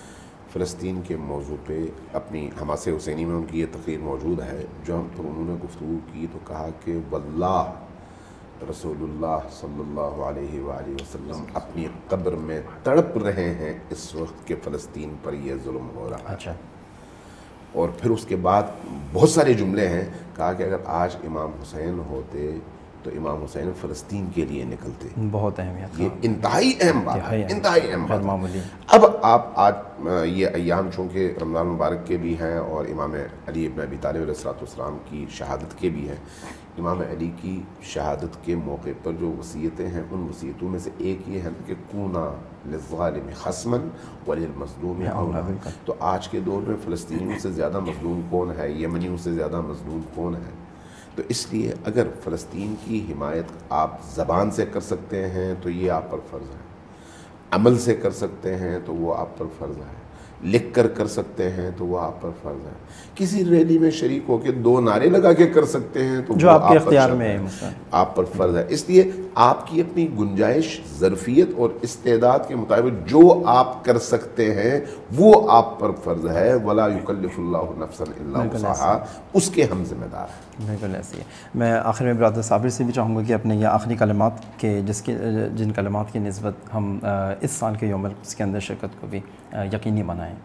فلسطین کے موضوع پہ اپنی حماسِ حسینی میں ان کی یہ تقریر موجود ہے, جو ہم پر انہوں نے گفتگو کی تو کہا کہ واللہ رسول اللہ صلی اللہ علیہ وآلہ وسلم اپنی قبر میں تڑپ رہے ہیں اس وقت کہ فلسطین پر یہ ظلم ہو رہا ہے. اچھا. اور پھر اس کے بعد بہت سارے جملے ہیں, کہا کہ اگر آج امام حسین ہوتے تو امام حسین فلسطین کے لیے نکلتے. بہت اہمیت, یہ انتہائی اہم بات ہے, انتہائی اہم بات. اب آپ آج یہ ایام چونکہ رمضان مبارک کے بھی ہیں اور امام علی ابن ابی طالب علیہ الصلوۃ والسلام کی شہادت کے بھی ہیں. امام علی کی شہادت کے موقع پر جو وصیتیں ہیں, ان وصیتوں میں سے ایک یہ ہے کہ کونا للظالم خصما وللمظلوم اولا. تو آج کے دور میں فلسطینیوں سے زیادہ مظلوم کون ہے, یمنیوں سے زیادہ مظلوم کون ہے؟ تو اس لیے اگر فلسطین کی حمایت آپ زبان سے کر سکتے ہیں تو یہ آپ پر فرض ہے, عمل سے کر سکتے ہیں تو وہ آپ پر فرض ہے, لکھ کر کر سکتے ہیں تو وہ آپ پر فرض ہے, کسی ریلی میں شریک ہو کے دو نعرے لگا کے کر سکتے ہیں تو جو آپ کے اختیار میں ہے, آپ پر فرض ہے. اس لیے آپ کی اپنی گنجائش, ظرفیت اور استعداد کے مطابق جو آپ کر سکتے ہیں وہ آپ پر فرض ہے. ولا یکلف اللہ نفسا الا وسعہا, اس کے ہم ذمہ دار ہیں. بالکل ایسی ہے. میں آخر میں برادر صابر سے بھی چاہوں گا کہ اپنے یہ آخری کلمات کے جس کے جن کلمات کی نسبت ہم اس سال کے یوم القدس کے اندر شرکت کو بھی یقینی بنائیں.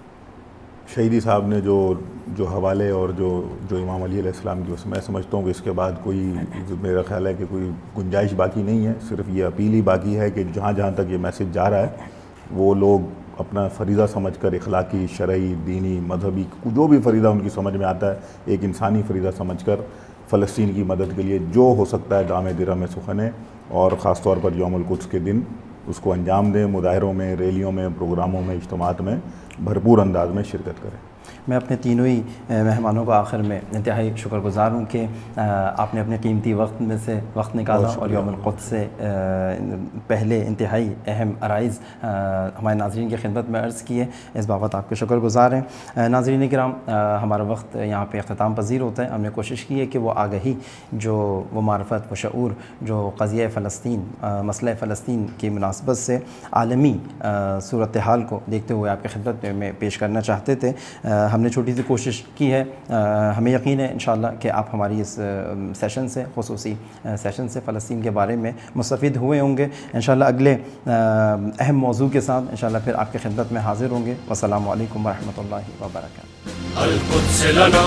شہیدی صاحب نے جو جو حوالے اور جو جو امام علی علیہ السلام کی, میں سمجھتا ہوں کہ اس کے بعد کوئی, میرا خیال ہے کہ کوئی گنجائش باقی نہیں ہے. صرف یہ اپیل ہی باقی ہے کہ جہاں جہاں تک یہ میسیج جا رہا ہے وہ لوگ اپنا فریضہ سمجھ کر اخلاقی، شرعی، دینی، مذہبی جو بھی فریضہ ان کی سمجھ میں آتا ہے ایک انسانی فریضہ سمجھ کر فلسطین کی مدد کے لیے جو ہو سکتا ہے دام درہم میں سخنیں، اور خاص طور پر یوم القدس کے دن اس کو انجام دیں، مظاہروں میں، ریلیوں میں، پروگراموں میں، اجتماعات میں بھرپور انداز میں شرکت کریں۔ میں اپنے تینوں ہی مہمانوں کو آخر میں انتہائی شکر گزار ہوں کہ آپ نے اپنے قیمتی وقت میں سے وقت نکالا اور یوم القدس سے پہلے انتہائی اہم عرائض ہمارے ناظرین کی خدمت میں عرض کیے، اس بابت آپ کے شکر گزار ہیں۔ ناظرین کرام، ہمارا وقت یہاں پہ اختتام پذیر ہوتا ہے۔ ہم نے کوشش کی ہے کہ وہ آگہی، جو وہ معرفت، وہ شعور جو قضیہ فلسطین، مسئلہ فلسطین کی مناسبت سے عالمی صورتحال کو دیکھتے ہوئے آپ کی خدمت میں پیش کرنا چاہتے تھے، ہم نے چھوٹی سی کوشش کی ہے۔ ہمیں یقین ہے انشاءاللہ کہ آپ ہماری اس سیشن سے، خصوصی سیشن سے فلسطین کے بارے میں مستفید ہوئے ہوں گے۔ انشاءاللہ اگلے اہم موضوع کے ساتھ انشاءاللہ پھر آپ کی خدمت میں حاضر ہوں گے۔ والسلام علیکم ورحمۃ اللہ وبرکاتہ۔ القدس لنا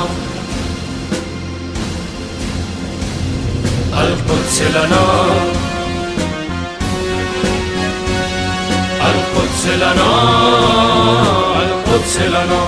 القدس لنا القدس لنا القدس لنا